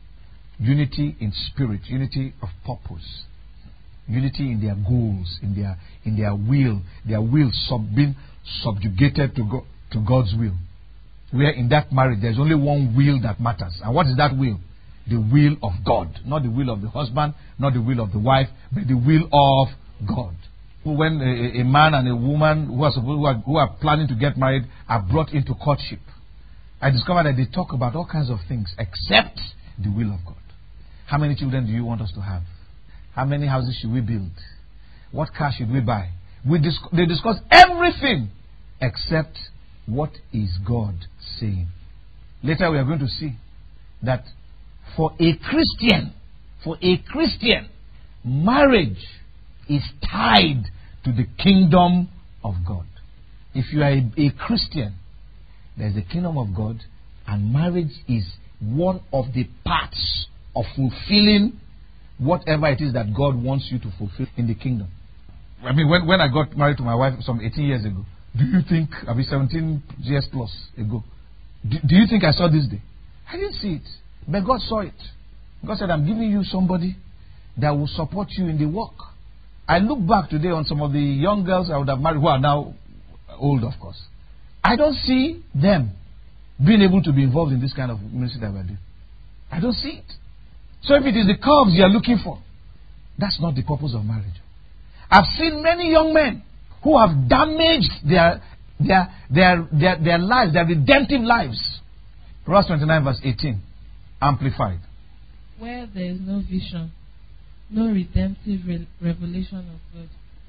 Unity in spirit, unity of purpose, unity in their goals, in their in their will, their will sub, being subjugated to God, to God's will. Where in that marriage there's only one will that matters. And what is that will? The will of God. Not the will of the husband, not the will of the wife, but the will of God. When a, a man and a woman who are, supposed, who, are, who are planning to get married are brought into courtship, I discovered that they talk about all kinds of things except the will of God. How many children do you want us to have? How many houses should we build? What car should we buy? We dis- they discuss everything except what is God saying. Later we are going to see that for a Christian, for a Christian, marriage is tied to the kingdom of God. If you are a, a Christian, there is the kingdom of God, and marriage is one of the parts of fulfilling whatever it is that God wants you to fulfill in the kingdom. I mean, when, when I got married to my wife some eighteen years ago, do you think, I mean seventeen years plus ago, do, do you think I saw this day? I didn't see it. But God saw it. God said, I'm giving you somebody that will support you in the work. I look back today on some of the young girls I would have married who are now old, of course. I don't see them being able to be involved in this kind of ministry that we're doing. I don't see it. So if it is the curves you are looking for, that's not the purpose of marriage. I've seen many young men who have damaged their their their their, their lives, their redemptive lives. Proverbs twenty-nine verse eighteen, amplified. Where there is no vision, no redemptive re- revelation of God.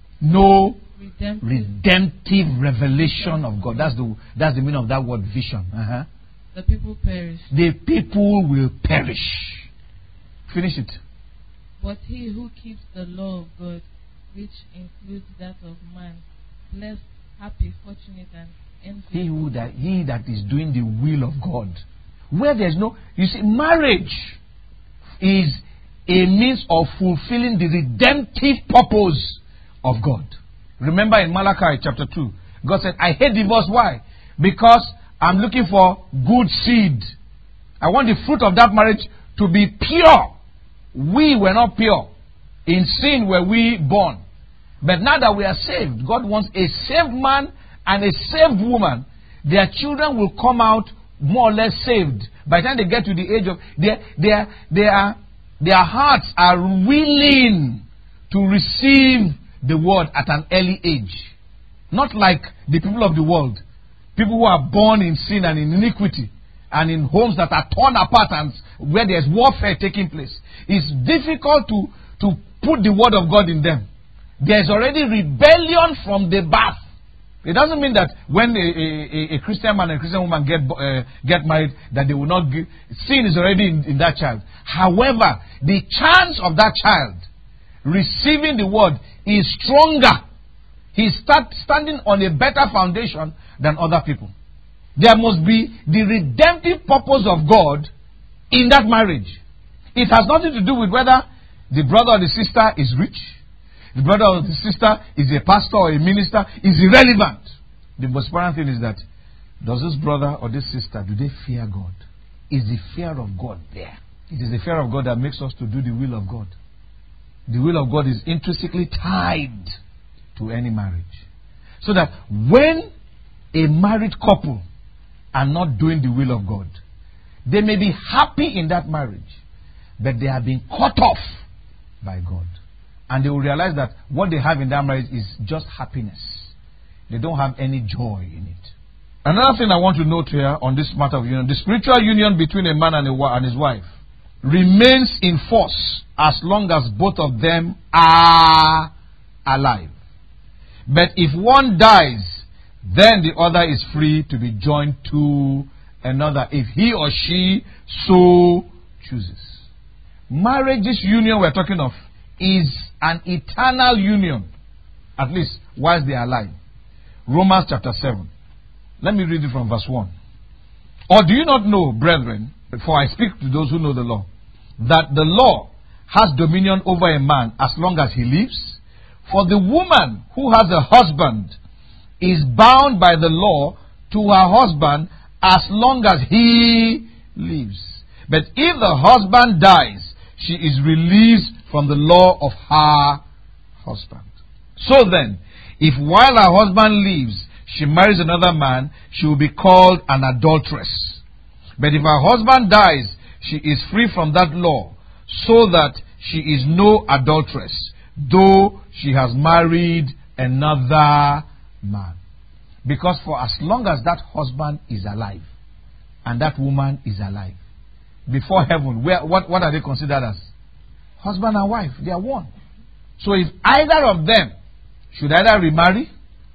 No redemptive, redemptive revelation of God. That's the that's the meaning of that word vision. Uh-huh. The people perish. The people will perish. Finish it. But he who keeps the law of God, which includes that of man, blessed, happy, fortunate, and envious. He who that he that is doing the will of God. Where there's no, you see, marriage is a means of fulfilling the redemptive purpose of God. Remember in Malachi chapter two, God said, I hate divorce. Why? Because I'm looking for good seed. I want the fruit of that marriage to be pure. We were not pure. In sin were we born. But now that we are saved, God wants a saved man and a saved woman. Their children will come out more or less saved. By the time they get to the age of, their, their, their, their hearts are willing to receive the word at an early age. Not like the people of the world. People who are born in sin and in iniquity, and in homes that are torn apart and where there's warfare taking place. It's difficult to, to put the word of God in them. There's already rebellion from the birth. It doesn't mean that when a, a, a Christian man and a Christian woman get uh, get married, that they will not give. Sin is already in, in that child. However, the chance of that child receiving the word is stronger. He's start standing on a better foundation than other people. There must be the redemptive purpose of God in that marriage. It has nothing to do with whether the brother or the sister is rich, the brother or the sister is a pastor or a minister. Is irrelevant. The most important thing is that, does this brother or this sister, do they fear God? Is the fear of God there? It is the fear of God that makes us to do the will of God. The will of God is intrinsically tied to any marriage. So that when a married couple are not doing the will of God, they may be happy in that marriage, but they are being cut off by God. And they will realize that what they have in that marriage is just happiness. They don't have any joy in it. Another thing I want to note here on this matter of union, the spiritual union between a man and, a, and his wife remains in force as long as both of them are alive. But if one dies, then the other is free to be joined to another if he or she so chooses. Marriage, this union we're talking of, is an eternal union, at least whilst they are alive. Romans chapter seven. Let me read it from verse one. Or do you not know, brethren, for I speak to those who know the law, that the law has dominion over a man as long as he lives? For the woman who has a husband is bound by the law to her husband as long as he lives. But if the husband dies, she is released from the law of her husband. So then, if while her husband lives, she marries another man, she will be called an adulteress. But if her husband dies, she is free from that law, so that she is no adulteress, though she has married another man. Because for as long as that husband is alive, and that woman is alive, before heaven, where, what, what are they considered as? Husband and wife, they are one. So if either of them should either remarry,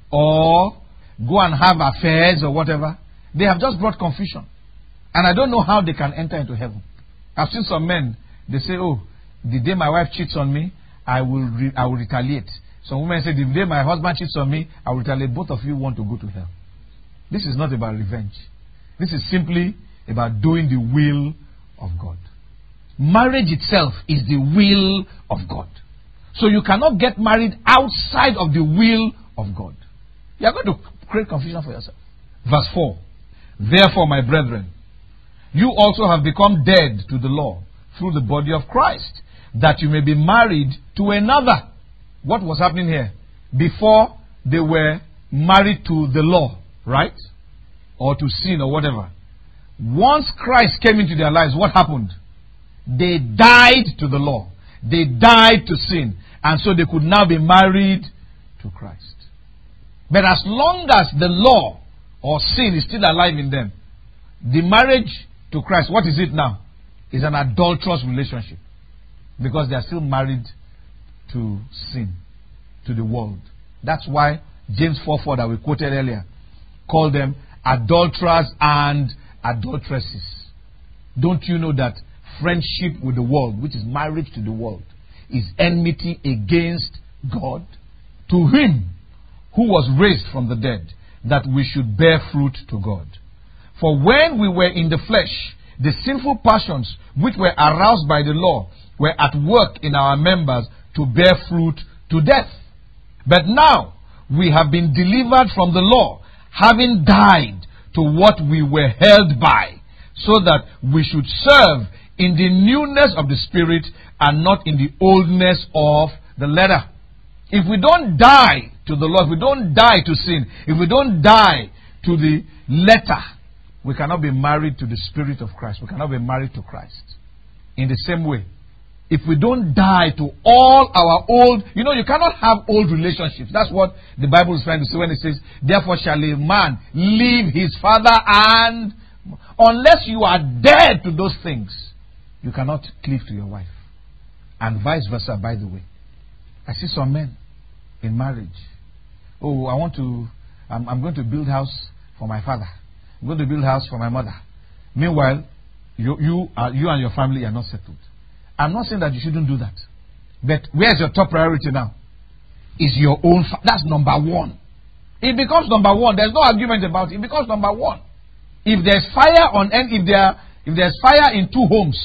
or go and have affairs or whatever, they have just brought confusion. And I don't know how they can enter into heaven. I've seen some men, they say, oh, the day my wife cheats on me, I will re- I will retaliate. Some women say, the day my husband cheats on me, I will retaliate. Both of you want to go to hell. This is not about revenge. This is simply about doing the will of God. Marriage itself is the will of God. So you cannot get married outside of the will of God. You are going to create confusion for yourself. Verse four. Therefore, my brethren, you also have become dead to the law through the body of Christ, that you may be married to another. What was happening here? Before they were married to the law, right? Or to sin or whatever. Once Christ came into their lives, what happened? They died to the law. They died to sin. And so they could now be married to Christ. But as long as the law or sin is still alive in them, the marriage to Christ, what is it now? Is an adulterous relationship. Because they are still married to sin, to the world. That's why James four four that we quoted earlier called them adulterers and adulteresses. Don't you know that friendship with the world, which is marriage to the world, is enmity against God? To him who was raised from the dead, that we should bear fruit to God. For when we were in the flesh, the sinful passions which were aroused by the law were at work in our members to bear fruit to death. But now we have been delivered from the law, having died to what we were held by, so that we should serve in the newness of the Spirit and not in the oldness of the letter. If we don't die to the law, if we don't die to sin, if we don't die to the letter, we cannot be married to the Spirit of Christ. We cannot be married to Christ. In the same way, if we don't die to all our old, you know, you cannot have old relationships. That's what the Bible is trying to say when it says, therefore shall a man leave his father and... Unless you are dead to those things, you cannot cleave to your wife. And vice versa, by the way. I see some men in marriage. Oh, I want to, I'm, I'm going to build house for my father. I'm going to build house for my mother. Meanwhile, you, you, are, you and your family are not settled. I'm not saying that you shouldn't do that. But where's your top priority now? Is your own, fa- that's number one. It becomes number one. There's no argument about it. It becomes number one. If there's fire on, and if there, if there's fire in two homes,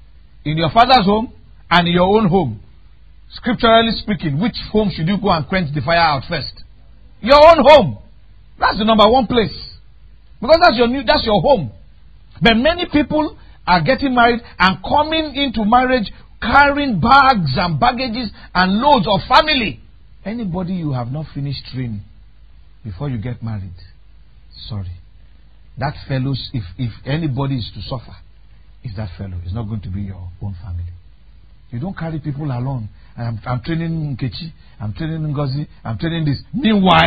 in your father's home and in your own home, scripturally speaking, which home should you go and quench the fire out first? Your own home. That's the number one place. Because that's your new, that's your home. But many people are getting married and coming into marriage carrying bags and baggages and loads of family. Anybody you have not finished training before you get married, sorry. That fellow, if, if anybody is to suffer, it's that fellow. It's not going to be your own family. You don't carry people along. I'm, I'm training Nkechi, I'm training Ngozi, I'm training this. Meanwhile,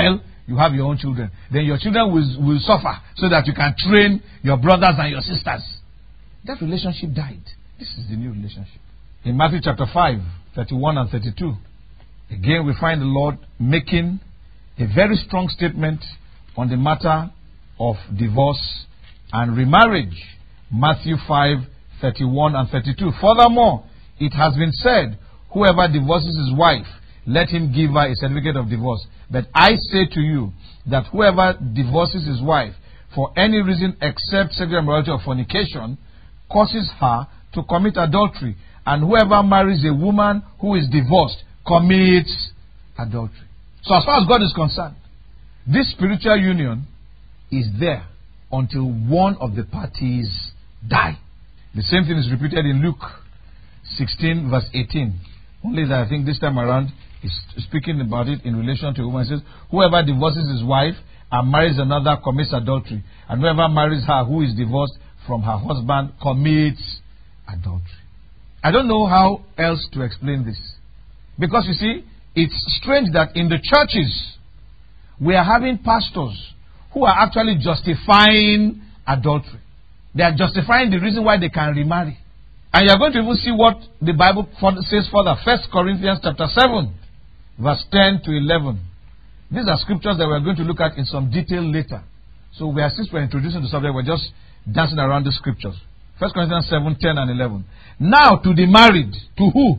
you have your own children. Then your children will, will suffer so that you can train your brothers and your sisters. That relationship died. This is the new relationship. In Matthew chapter five, thirty-one and thirty-two, again we find the Lord making a very strong statement on the matter of divorce and remarriage. Matthew five, thirty-one and thirty-two. Furthermore, it has been said, whoever divorces his wife, let him give her a certificate of divorce. But I say to you that whoever divorces his wife for any reason except sexual immorality or fornication causes her to commit adultery. And whoever marries a woman who is divorced commits adultery. So as far as God is concerned, this spiritual union is there until one of the parties die. The same thing is repeated in Luke sixteen verse eighteen. Only that I think this time around is speaking about it in relation to a woman. It says, whoever divorces his wife and marries another commits adultery. And whoever marries her who is divorced from her husband commits adultery. I don't know how else to explain this. Because you see, it's strange that in the churches, we are having pastors who are actually justifying adultery. They are justifying the reason why they can remarry. And you are going to even see what the Bible says further. First Corinthians chapter seven, verse ten to eleven. These are scriptures that we are going to look at in some detail later. So we are, since we are introducing the subject, we're just dancing around the scriptures. First Corinthians seven, ten and eleven. Now to the married, to who?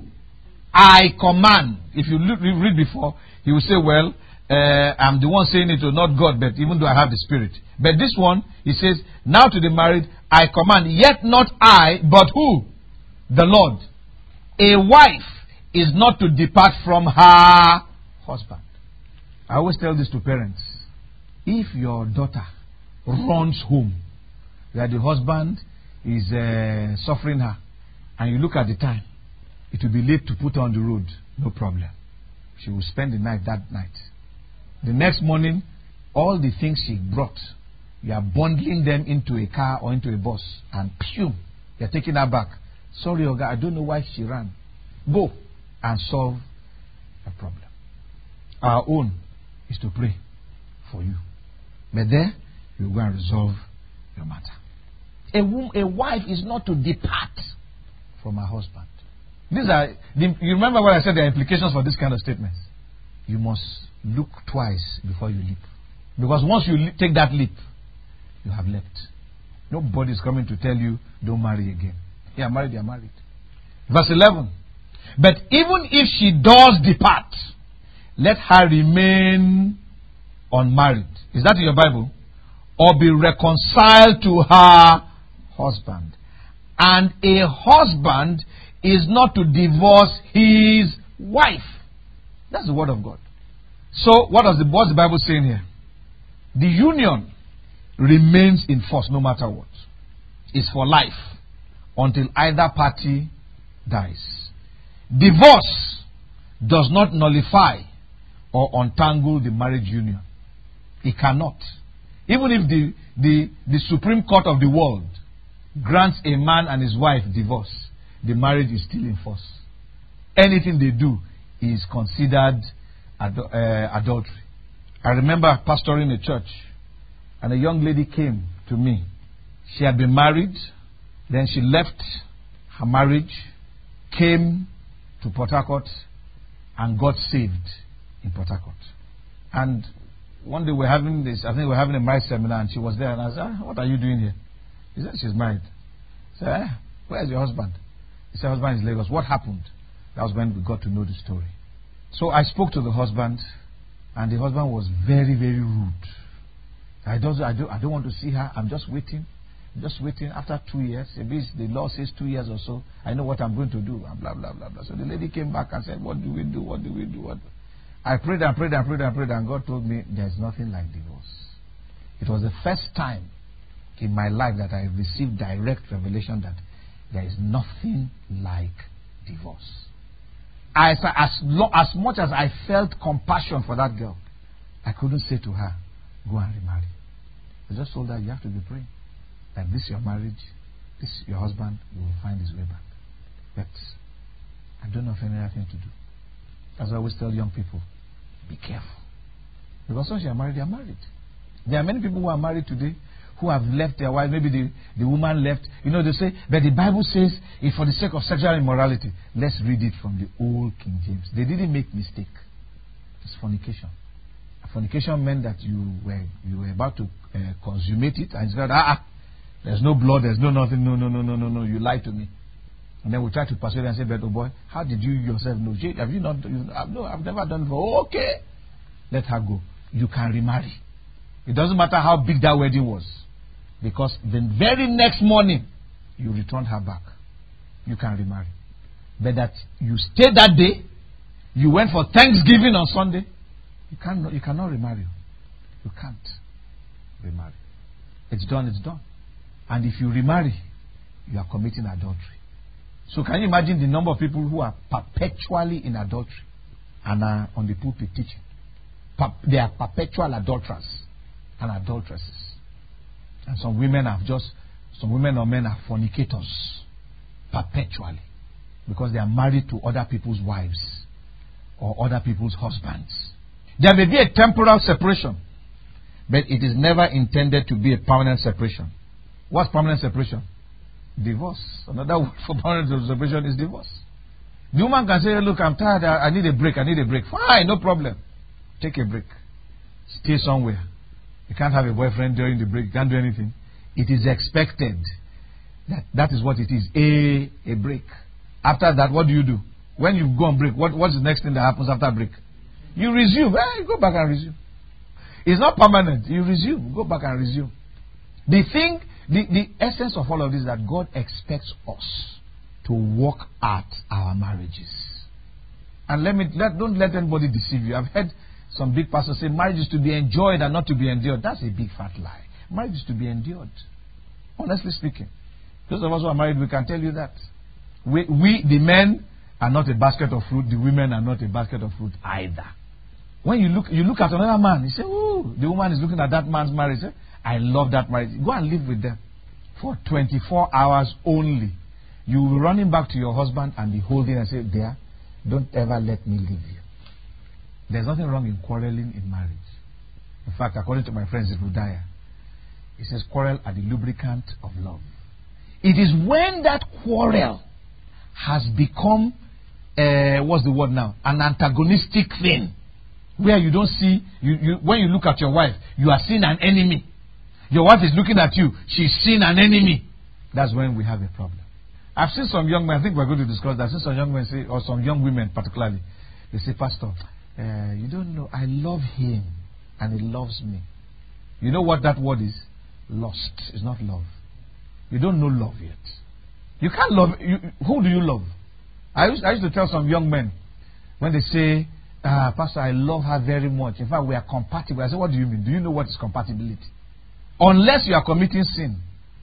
I command. If you look, read before, he will say, well, uh, I'm the one saying it, or not God, but even though I have the Spirit. But this one, he says, now to the married, I command, yet not I, but who? The Lord. A wife is not to depart from her husband. I always tell this to parents. If your daughter runs home, that the husband is uh, suffering her, and you look at the time, it will be late to put her on the road. No problem. She will spend the night that night. The next morning, all the things she brought, you are bundling them into a car or into a bus, and pew, you are taking her back. Sorry, Oga, I don't know why she ran. Go and solve the problem. Our own is to pray for you. But there, you go and resolve your matter. A, woman, a wife is not to depart from her husband. These are, the, you remember what I said, the implications for this kind of statements. You must look twice before you leap. Because once you le- take that leap, you have left. Nobody is coming to tell you, don't marry again. You are married, you are married. Verse eleven. But even if she does depart, let her remain unmarried. Is that in your Bible? Or be reconciled to her husband. And a husband is not to divorce his wife. That's the word of God. So, what does the, what's the Bible saying here? The union remains in force no matter what. It's for life until either party dies. Divorce does not nullify or untangle the marriage union. It cannot. Even if the, the, the Supreme Court of the world grants a man and his wife divorce, the marriage is still in force. Anything they do is considered ad- uh, adultery. I remember pastoring a church, and a young lady came to me. She had been married, then she left her marriage, came to Port Harcourt, and got saved in Port Harcourt. And one day we're having this, I think we we're having a marriage seminar, and she was there, and I said, ah, what are you doing here? He said, she's married. I said, eh, where's your husband? He said, husband is in Lagos. What happened? That was when we got to know the story. So I spoke to the husband, and the husband was very, very rude. I don't, I don't, I don't want to see her. I'm just waiting. I'm just waiting. After two years, maybe the law says two years or so, I know what I'm going to do. And blah, blah, blah, blah. So the lady came back and said, what do we do? What do we do? What? I prayed and prayed and prayed and prayed, and God told me, there's nothing like divorce. It was the first time in my life that I received direct revelation that there is nothing like divorce. As, as, lo, as much as I felt compassion for that girl, I couldn't say to her, go and remarry. I just told her, you have to be praying that this your marriage, this your husband will find his way back. But I don't know of any other thing to do. As I always tell young people, be careful. Because once you are married, you are married. There are many people who are married today who have left their wife. Maybe the, the woman left. You know, they say, but the Bible says, if for the sake of sexual immorality, let's read it from the old King James. They didn't make mistake. It's fornication. Fornication meant that you were you were about to uh, consummate it, and it's like, ah, ah, there's no blood, there's no nothing, no, no, no, no, no, no, you lied to me. And then we try to persuade and say, but oh boy, how did you yourself know? Have you not? You, no, I've never done it before. Okay, let her go. You can remarry. It doesn't matter how big that wedding was, because the very next morning you returned her back. You can remarry. But that you stayed that day, you went for Thanksgiving on Sunday. You cannot, you cannot remarry. You can't remarry. It's done, it's done. And if you remarry, you are committing adultery. So can you imagine the number of people who are perpetually in adultery and are on the pulpit teaching? They are perpetual adulterers and adulteresses. And some women have just, some women or men are fornicators perpetually because they are married to other people's wives or other people's husbands. There may be a temporal separation, but it is never intended to be a permanent separation. What's permanent separation? Divorce. Another word for permanent separation is divorce. The woman can say, look, I'm tired, I need a break, I need a break. Fine, no problem. Take a break. Stay somewhere. You can't have a boyfriend during the break, you can't do anything. It is expected that that is what it is, a, a break. After that, what do you do? When you go on break, what, what's the next thing that happens after break? You resume. Eh, you go back and resume. It's not permanent. You resume. Go back and resume. The thing, the, the essence of all of this is that God expects us to work at our marriages. And let me let, don't let anybody deceive you. I've heard some big pastors say marriage is to be enjoyed and not to be endured. That's a big fat lie. Marriage is to be endured. Honestly speaking. Those of us who are married, we can tell you that. We, we the men, are not a basket of fruit. The women are not a basket of fruit either. When you look, you look at another man, you say, "Oh, the woman is looking at that man's marriage. Eh? I love that marriage." Go and live with them for twenty-four hours only. You will be running back to your husband and be holding and say, "Dear, don't ever let me leave you." There's nothing wrong in quarreling in marriage. In fact, according to my friend Zebediah, he says, "Quarrel are the lubricant of love." It is when that quarrel has become, uh, what's the word now? An antagonistic thing. Where you don't see, you, you, when you look at your wife, you are seeing an enemy. Your wife is looking at you, she's seeing an enemy. That's when we have a problem. I've seen some young men, I think we're going to discuss that. I've seen some young men say, or some young women particularly, they say, "Pastor, uh, you don't know, I love him and he loves me." You know what that word is? Lust. It's not love. You don't know love yet. You can't love, you, who do you love? I used, I used to tell some young men, when they say, ah, "Pastor, I love her very much. In fact, we are compatible." I say, "What do you mean? Do you know what is compatibility?" Unless you are committing sin,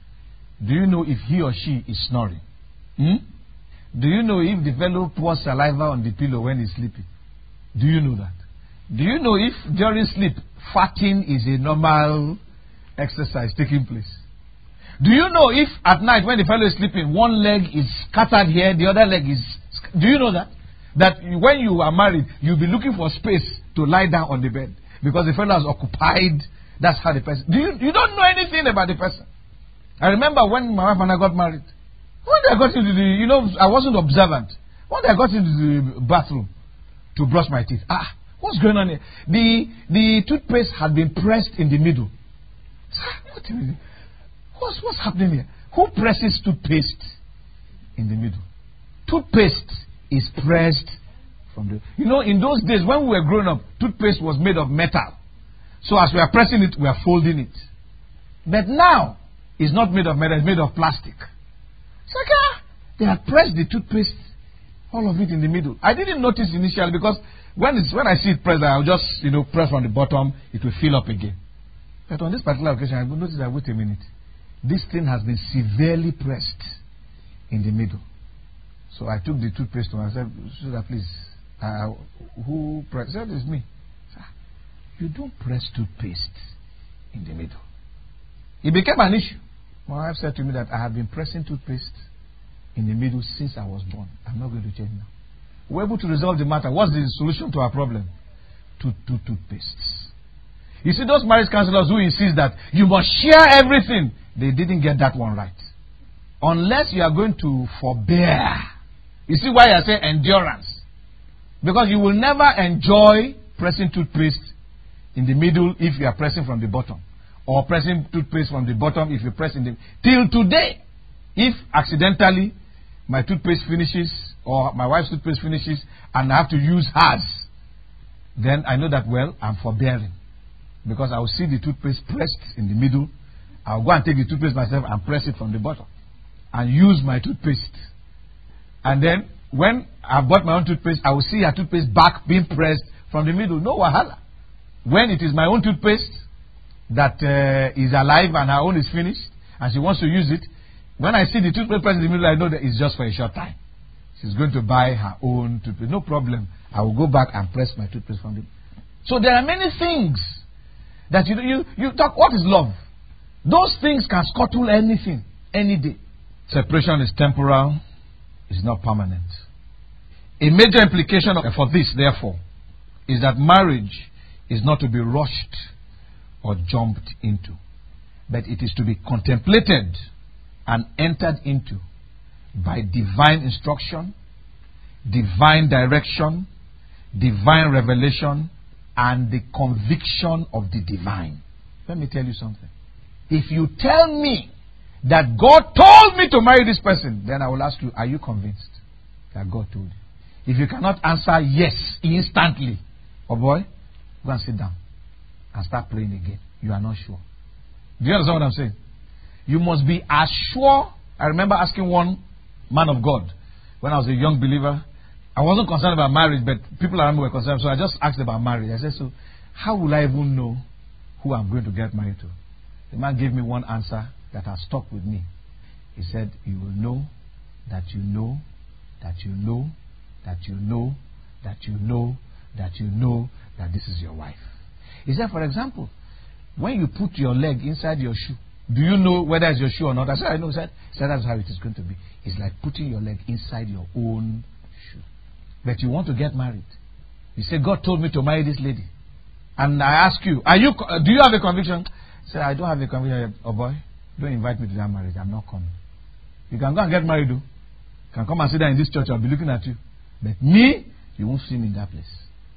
do you know if he or she is snoring? Hmm? Do you know if the fellow pours saliva on the pillow when he's sleeping? Do you know that? Do you know if during sleep, farting is a normal exercise taking place? Do you know if at night when the fellow is sleeping, one leg is scattered here, the other leg is... Do you know that? That when you are married, you'll be looking for space to lie down on the bed. Because the fellow is occupied. That's how the person... Do you, you don't know anything about the person. I remember when my wife and I got married. When I got into the... You know, I wasn't observant. When I got into the bathroom to brush my teeth. Ah, what's going on here? The, the toothpaste had been pressed in the middle. What do you mean? What's, what's happening here? Who presses toothpaste in the middle? Toothpaste is pressed from the... You know, in those days when we were growing up, toothpaste was made of metal. So as we are pressing it, we are folding it. But now, it's not made of metal, it's made of plastic. It's like, ah, they have pressed the toothpaste, all of it in the middle. I didn't notice initially because when, it's, when I see it pressed, I'll just, you know, press from the bottom, it will fill up again. But on this particular occasion, I noticed that, wait a minute. This thing has been severely pressed in the middle. So I took the toothpaste and I said, "Sugar, please, uh, who pressed?" He said, "It's me." I said, "You don't press toothpaste in the middle." It became an issue. My wife said to me that I have been pressing toothpaste in the middle since I was born. I'm not going to change now. We're able to resolve the matter. What's the solution to our problem? Two, two toothpastes. You see, those marriage counselors who insist that you must share everything, they didn't get that one right. Unless you are going to forbear. You see why I say endurance? Because you will never enjoy pressing toothpaste in the middle if you are pressing from the bottom. Or pressing toothpaste from the bottom if you press in the... Till today, if accidentally my toothpaste finishes or my wife's toothpaste finishes and I have to use hers, then I know that, well, I'm forbearing. Because I will see the toothpaste pressed in the middle. I'll go and take the toothpaste myself and press it from the bottom. And use my toothpaste. And then, when I bought my own toothpaste, I will see her toothpaste back being pressed from the middle. No wahala. When it is my own toothpaste that uh, is alive and her own is finished, and she wants to use it, when I see the toothpaste pressed in the middle, I know that it's just for a short time. She's going to buy her own toothpaste. No problem. I will go back and press my toothpaste from the middle. So there are many things that you, you, you talk. What is love? Those things can scuttle anything, any day. Separation is temporal, it's not permanent. A major implication of, for this, therefore, is that marriage is not to be rushed or jumped into, but it is to be contemplated and entered into by divine instruction, divine direction, divine revelation, and the conviction of the divine. Let me tell you something. If you tell me that God told me to marry this person, then I will ask you, are you convinced that God told you? If you cannot answer yes instantly, oh boy, go and sit down and start praying again. You are not sure. Do you understand what I'm saying? You must be as sure. I remember asking one man of God when I was a young believer. I wasn't concerned about marriage, but people around me were concerned, so I just asked about marriage. I said, so how will I even know who I'm going to get married to? The man gave me one answer that has stuck with me. He said, you will know that you know that you know that you know that you know that you know that this is your wife. He said, for example, when you put your leg inside your shoe, do you know whether it's your shoe or not? I said, I know. He said, he said, that's how it is going to be. It's like putting your leg inside your own shoe. But you want to get married. You say, God told me to marry this lady. And I ask you, are you? Do you have a conviction? He said, I don't have a conviction. Oh boy, don't invite me to that marriage. I'm not coming. You can go and get married, though. You can come and sit there in this church. I'll be looking at you. But me, you won't see me in that place.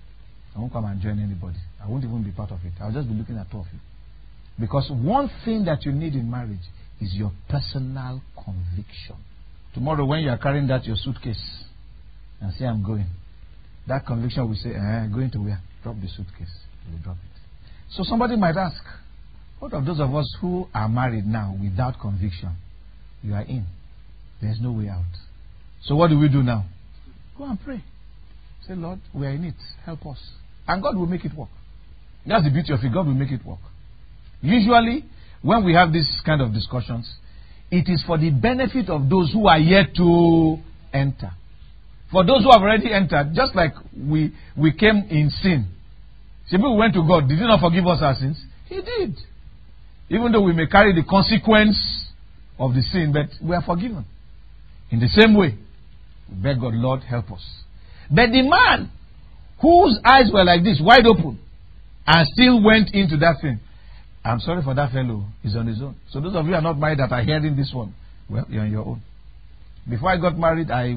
I won't come and join anybody. I won't even be part of it. I'll just be looking at two of you. Because one thing that you need in marriage is your personal conviction. Tomorrow when you are carrying that your suitcase and say, I'm going, that conviction will say, eh, going to where? Drop the suitcase. You will drop it. So somebody might ask, what of those of us who are married now without conviction? You are in. There's no way out. So what do we do now? Go and pray. Say, Lord, we are in it. Help us. And God will make it work. That's the beauty of it. God will make it work. Usually, when we have this kind of discussions, it is for the benefit of those who are yet to enter. For those who have already entered, just like we, we came in sin. See, we went to God. Did He not forgive us our sins? He did. Even though we may carry the consequence of the sin, but we are forgiven. In the same way, we beg God, Lord, help us. But the man whose eyes were like this, wide open, and still went into that thing, I'm sorry for that fellow. He's on his own. So those of you who are not married that are hearing this one, well, you're on your own. Before I got married, I,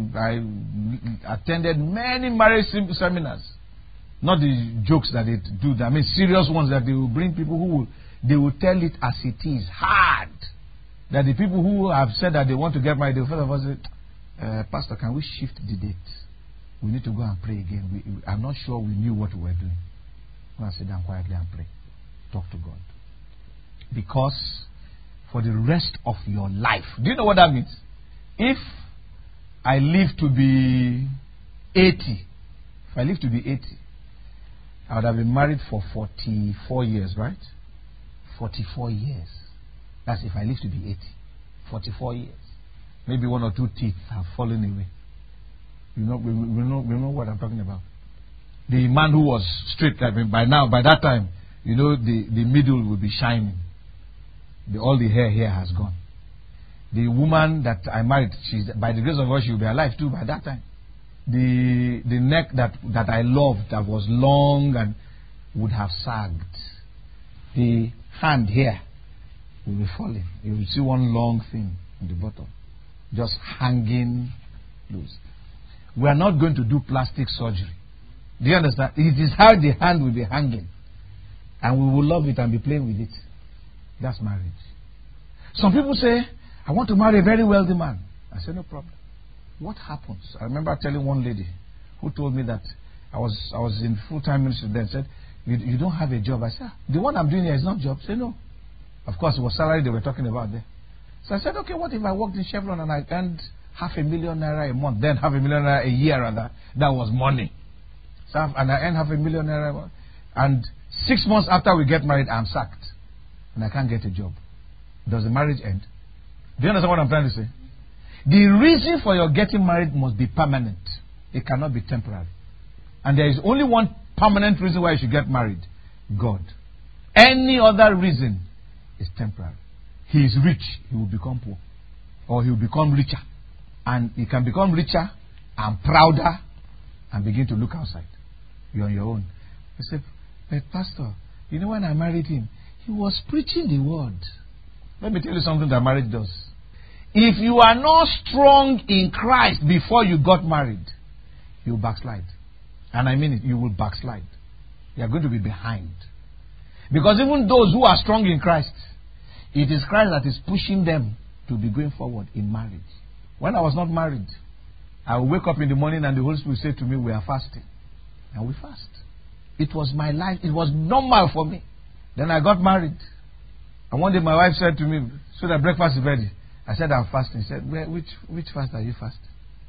I attended many marriage seminars. Not the jokes that they do. I mean, serious ones that they will bring people who will, they will tell it as it is, hard. That the people who have said that they want to get married, they will first of all say, uh, Pastor, can we shift the date? We need to go and pray again. We, we, I'm not sure we knew what we were doing. Go and sit down quietly and pray. Talk to God. Because for the rest of your life, do you know what that means? If I live to be eighty, if I live to be eighty, I would have been married for forty-four years, right? forty-four years. That's if I live to be eighty. forty-four years. Maybe one or two teeth have fallen away. You know, we, we, know, we know what I'm talking about. The man who was straight, I mean, by now, by that time, you know, the, the middle will be shining. The, all the hair here has gone. The woman that I married, she's, by the grace of God, she will be alive too by that time. The the neck that, that I loved, that was long and would have sagged. the hand here will be falling. You will see one long thing on the bottom, just hanging loose. We are not going to do plastic surgery. Do you understand? It is how the hand will be hanging. And we will love it and be playing with it. That's marriage. Some people say, I want to marry a very wealthy man. I said, no problem. What happens? I remember telling one lady who told me that I was I was in full-time ministry then, said, you, you don't have a job. I said, the one I'm doing here is not job. She said, no. Of course, it was salary they were talking about there. So I said, okay, what if I worked in Chevron and I earned half a million naira a month, then half a million naira a year rather? That was money. So, and I earned half a million naira a month. And six months after we get married, I'm sacked. And I can't get a job. Does the marriage end? Do you understand what I'm trying to say? The reason for your getting married must be permanent. It cannot be temporary. And there is only one permanent reason why you should get married. God. Any other reason is temporary. He is rich, he will become poor. Or he will become richer. And he can become richer and prouder and begin to look outside. You're on your own. You say, but Pastor, you know when I married him, he was preaching the word. Let me tell you something that marriage does. If you are not strong in Christ before you got married, you will backslide. And I mean it, you will backslide. You are going to be behind. Because even those who are strong in Christ, it is Christ that is pushing them to be going forward in marriage. When I was not married, I would wake up in the morning and the Holy Spirit would say to me, we are fasting. And we fast. It was my life. It was normal for me. Then I got married. And one day my wife said to me, so that breakfast is ready. I said, I'm fasting. She said, well, which, which fast are you fasting?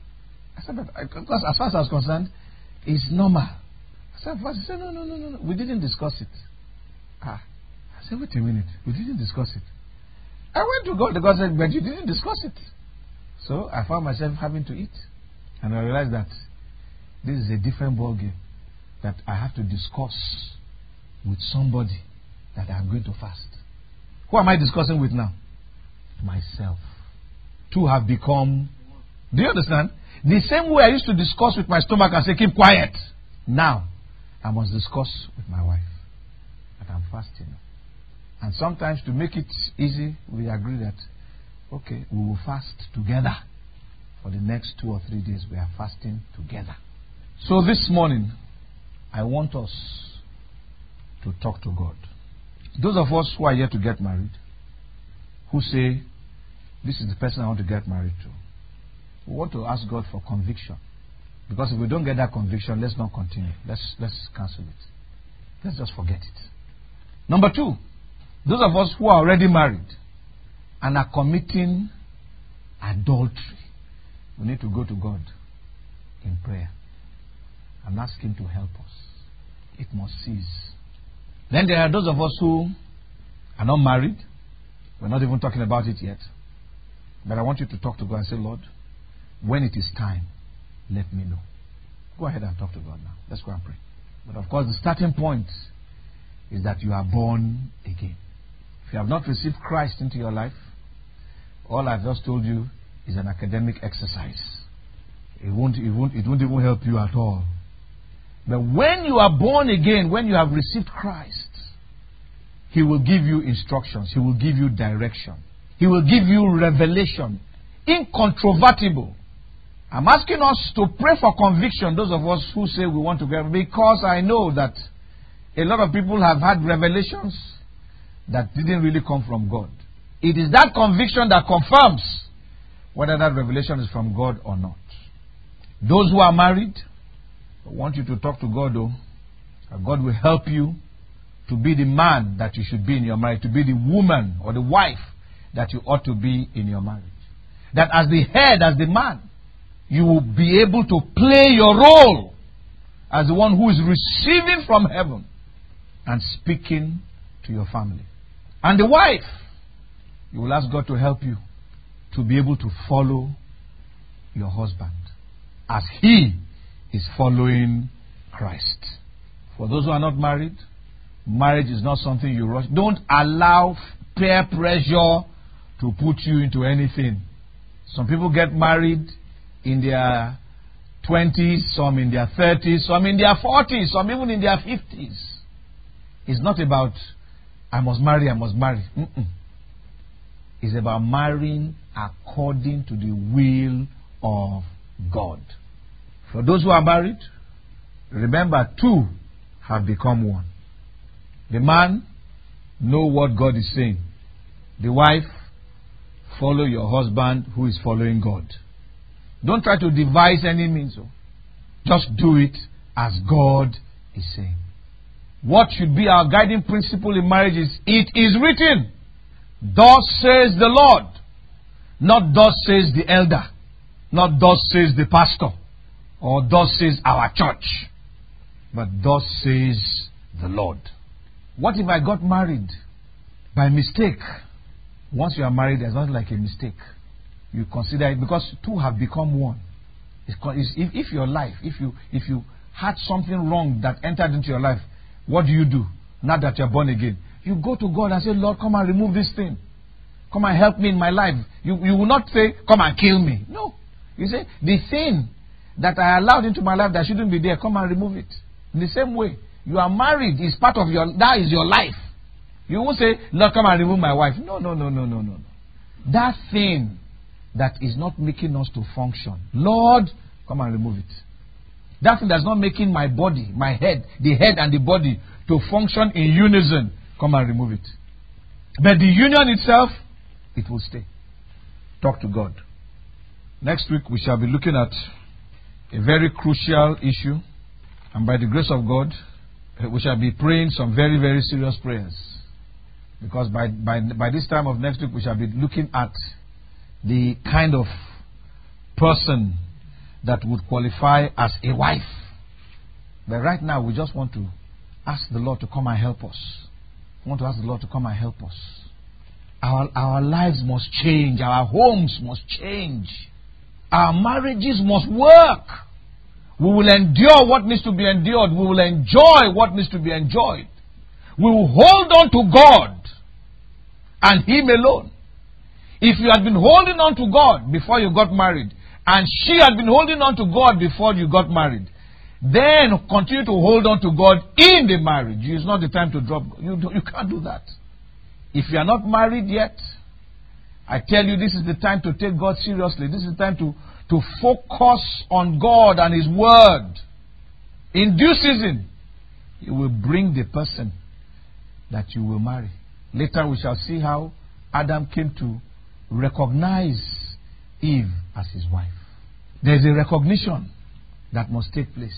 I said, but I, because as far as I was concerned, it's normal. I said, fast. She said, no, no, no, no, no. We didn't discuss it. Ah. I said, wait a minute. We didn't discuss it. I went to God. The God said, but you didn't discuss it. So I found myself having to eat. And I realized that this is a different ball game. That I have to discuss with somebody that I'm going to fast. Who am I discussing with now? Myself. Two have become... Do you understand? The same way I used to discuss with my stomach and say, keep quiet. Now, I must discuss with my wife that I'm fasting. And sometimes to make it easy, we agree that, okay, we will fast together. For the next two or three days, we are fasting together. So this morning, I want us to talk to God. Those of us who are yet to get married, who say, this is the person I want to get married to, we want to ask God for conviction. Because if we don't get that conviction, let's not continue. Let's, let's cancel it. Let's just forget it. Number two, those of us who are already married and are committing adultery, we need to go to God in prayer and ask Him to help us. It must cease. Then there are those of us who are not married. We're not even talking about it yet. But I want you to talk to God and say, Lord, when it is time, let me know. Go ahead and talk to God now. Let's go and pray. But of course, the starting point is that you are born again. If you have not received Christ into your life, all I've just told you is an academic exercise. It won't, it won't, it won't even help you at all. But when you are born again, when you have received Christ, He will give you instructions. He will give you direction. He will give you revelation. Incontrovertible. I'm asking us to pray for conviction, those of us who say we want to get, because I know that a lot of people have had revelations that didn't really come from God. It is that conviction that confirms whether that revelation is from God or not. Those who are married, I want you to talk to God, though. God will help you to be the man that you should be in your marriage, to be the woman or the wife that you ought to be in your marriage. That as the head, as the man, you will be able to play your role as the one who is receiving from heaven and speaking to your family. And the wife, you will ask God to help you to be able to follow your husband as he is following Christ. For those who are not married, marriage is not something you rush. Don't allow peer pressure to put you into anything. Some people get married in their twenties, some in their thirties, some in their forties, some even in their fifties. It's not about I must marry, I must marry. Mm-mm. It's about marrying according to the will of God. For those who are married, remember, two have become one. The man, know what God is saying. The wife, follow your husband who is following God. Don't try to devise any means. Just do it as God is saying. What should be our guiding principle in marriage is, it is written, thus says the Lord. Not thus says the elder. Not thus says the pastor. Or thus says our church. But thus says the Lord. What if I got married by mistake? Once you are married, there's nothing like a mistake. You consider it, because two have become one. It's, it's, if, if your life, if you if you had something wrong that entered into your life, what do you do now that you're born again? You go to God and say, Lord, come and remove this thing. Come and help me in my life. You, you will not say, come and kill me. No. You say, the thing that I allowed into my life that shouldn't be there, come and remove it. In the same way, you are married, is part of your, that is your life. You won't say, Lord, come and remove my wife. No, no, no, no, no, no. That thing that is not making us to function, Lord, come and remove it. That thing that's not making my body, my head, the head and the body to function in unison, come and remove it. But the union itself, it will stay. Talk to God. Next week we shall be looking at a very crucial issue, and by the grace of God, we shall be praying some very, very serious prayers. Because by, by, by this time of next week, we shall be looking at the kind of person that would qualify as a wife. But right now, we just want to ask the Lord to come and help us. We want to ask the Lord to come and help us. Our, our lives must change. Our homes must change. Our marriages must work. We will endure what needs to be endured. We will enjoy what needs to be enjoyed. We will hold on to God and Him alone. If you had been holding on to God before you got married, and she had been holding on to God before you got married, then continue to hold on to God in the marriage. It's not the time to drop. You, do, you can't do that. If you are not married yet, I tell you, this is the time to take God seriously. This is the time to, to focus on God and His Word. In due season, He will bring the person that you will marry. Later we shall see how Adam came to recognize Eve as his wife. There is a recognition that must take place.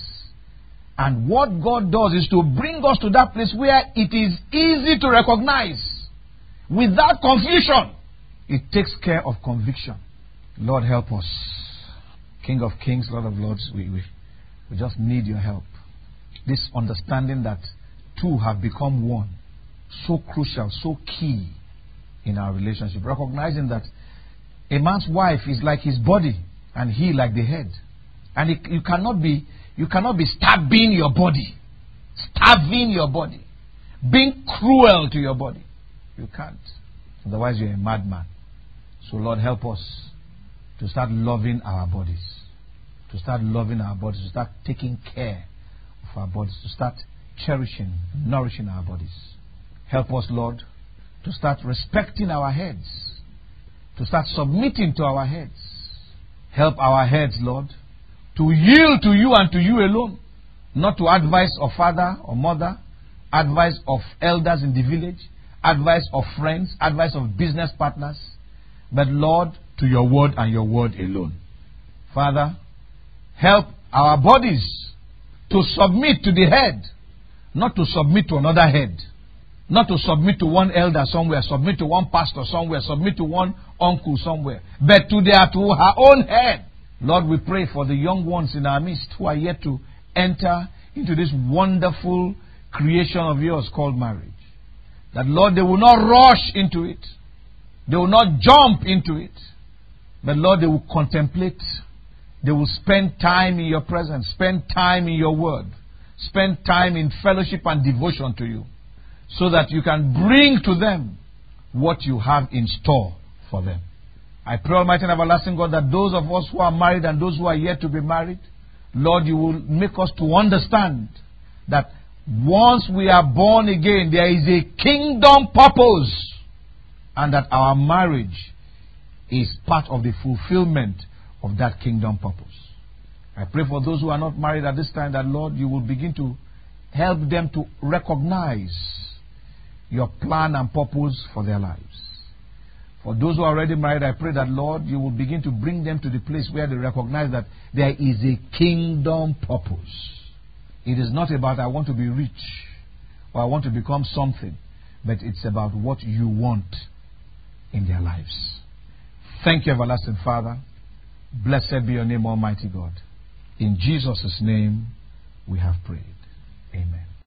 And what God does is to bring us to that place where it is easy to recognize without confusion. It takes care of conviction. Lord, help us. King of kings, Lord of lords, we, we, we just need your help. This understanding that two have become one, so crucial, so key in our relationship. Recognizing that a man's wife is like his body and he like the head. And it, you cannot be you cannot be stabbing your body, starving your body, being cruel to your body. You can't. Otherwise you're a madman. So Lord, help us to start loving our bodies. To start loving our bodies. To start taking care of our bodies. To start cherishing, nourishing our bodies. Help us, Lord, to start respecting our heads. To start submitting to our heads. Help our heads, Lord, to yield to you and to you alone. Not to advice of father or mother, advice of elders in the village, advice of friends, advice of business partners, but Lord, to your word and your word alone. Father, help our bodies to submit to the head, not to submit to another head. Not to submit to one elder somewhere, submit to one pastor somewhere, submit to one uncle somewhere, but to their to her own head. Lord, we pray for the young ones in our midst who are yet to enter into this wonderful creation of yours called marriage. That, Lord, they will not rush into it. They will not jump into it. But, Lord, they will contemplate. They will spend time in your presence, spend time in your word, spend time in fellowship and devotion to you, so that you can bring to them what you have in store for them. I pray, Almighty and everlasting God, that those of us who are married and those who are yet to be married, Lord, you will make us to understand that once we are born again, there is a kingdom purpose, and that our marriage is part of the fulfillment of that kingdom purpose. I pray for those who are not married at this time that, Lord, you will begin to help them to recognize your plan and purpose for their lives. For those who are already married, I pray that, Lord, you will begin to bring them to the place where they recognize that there is a kingdom purpose. It is not about I want to be rich or I want to become something, but it's about what you want in their lives. Thank you, everlasting Father. Blessed be your name, Almighty God. In Jesus' name we have prayed. Amen.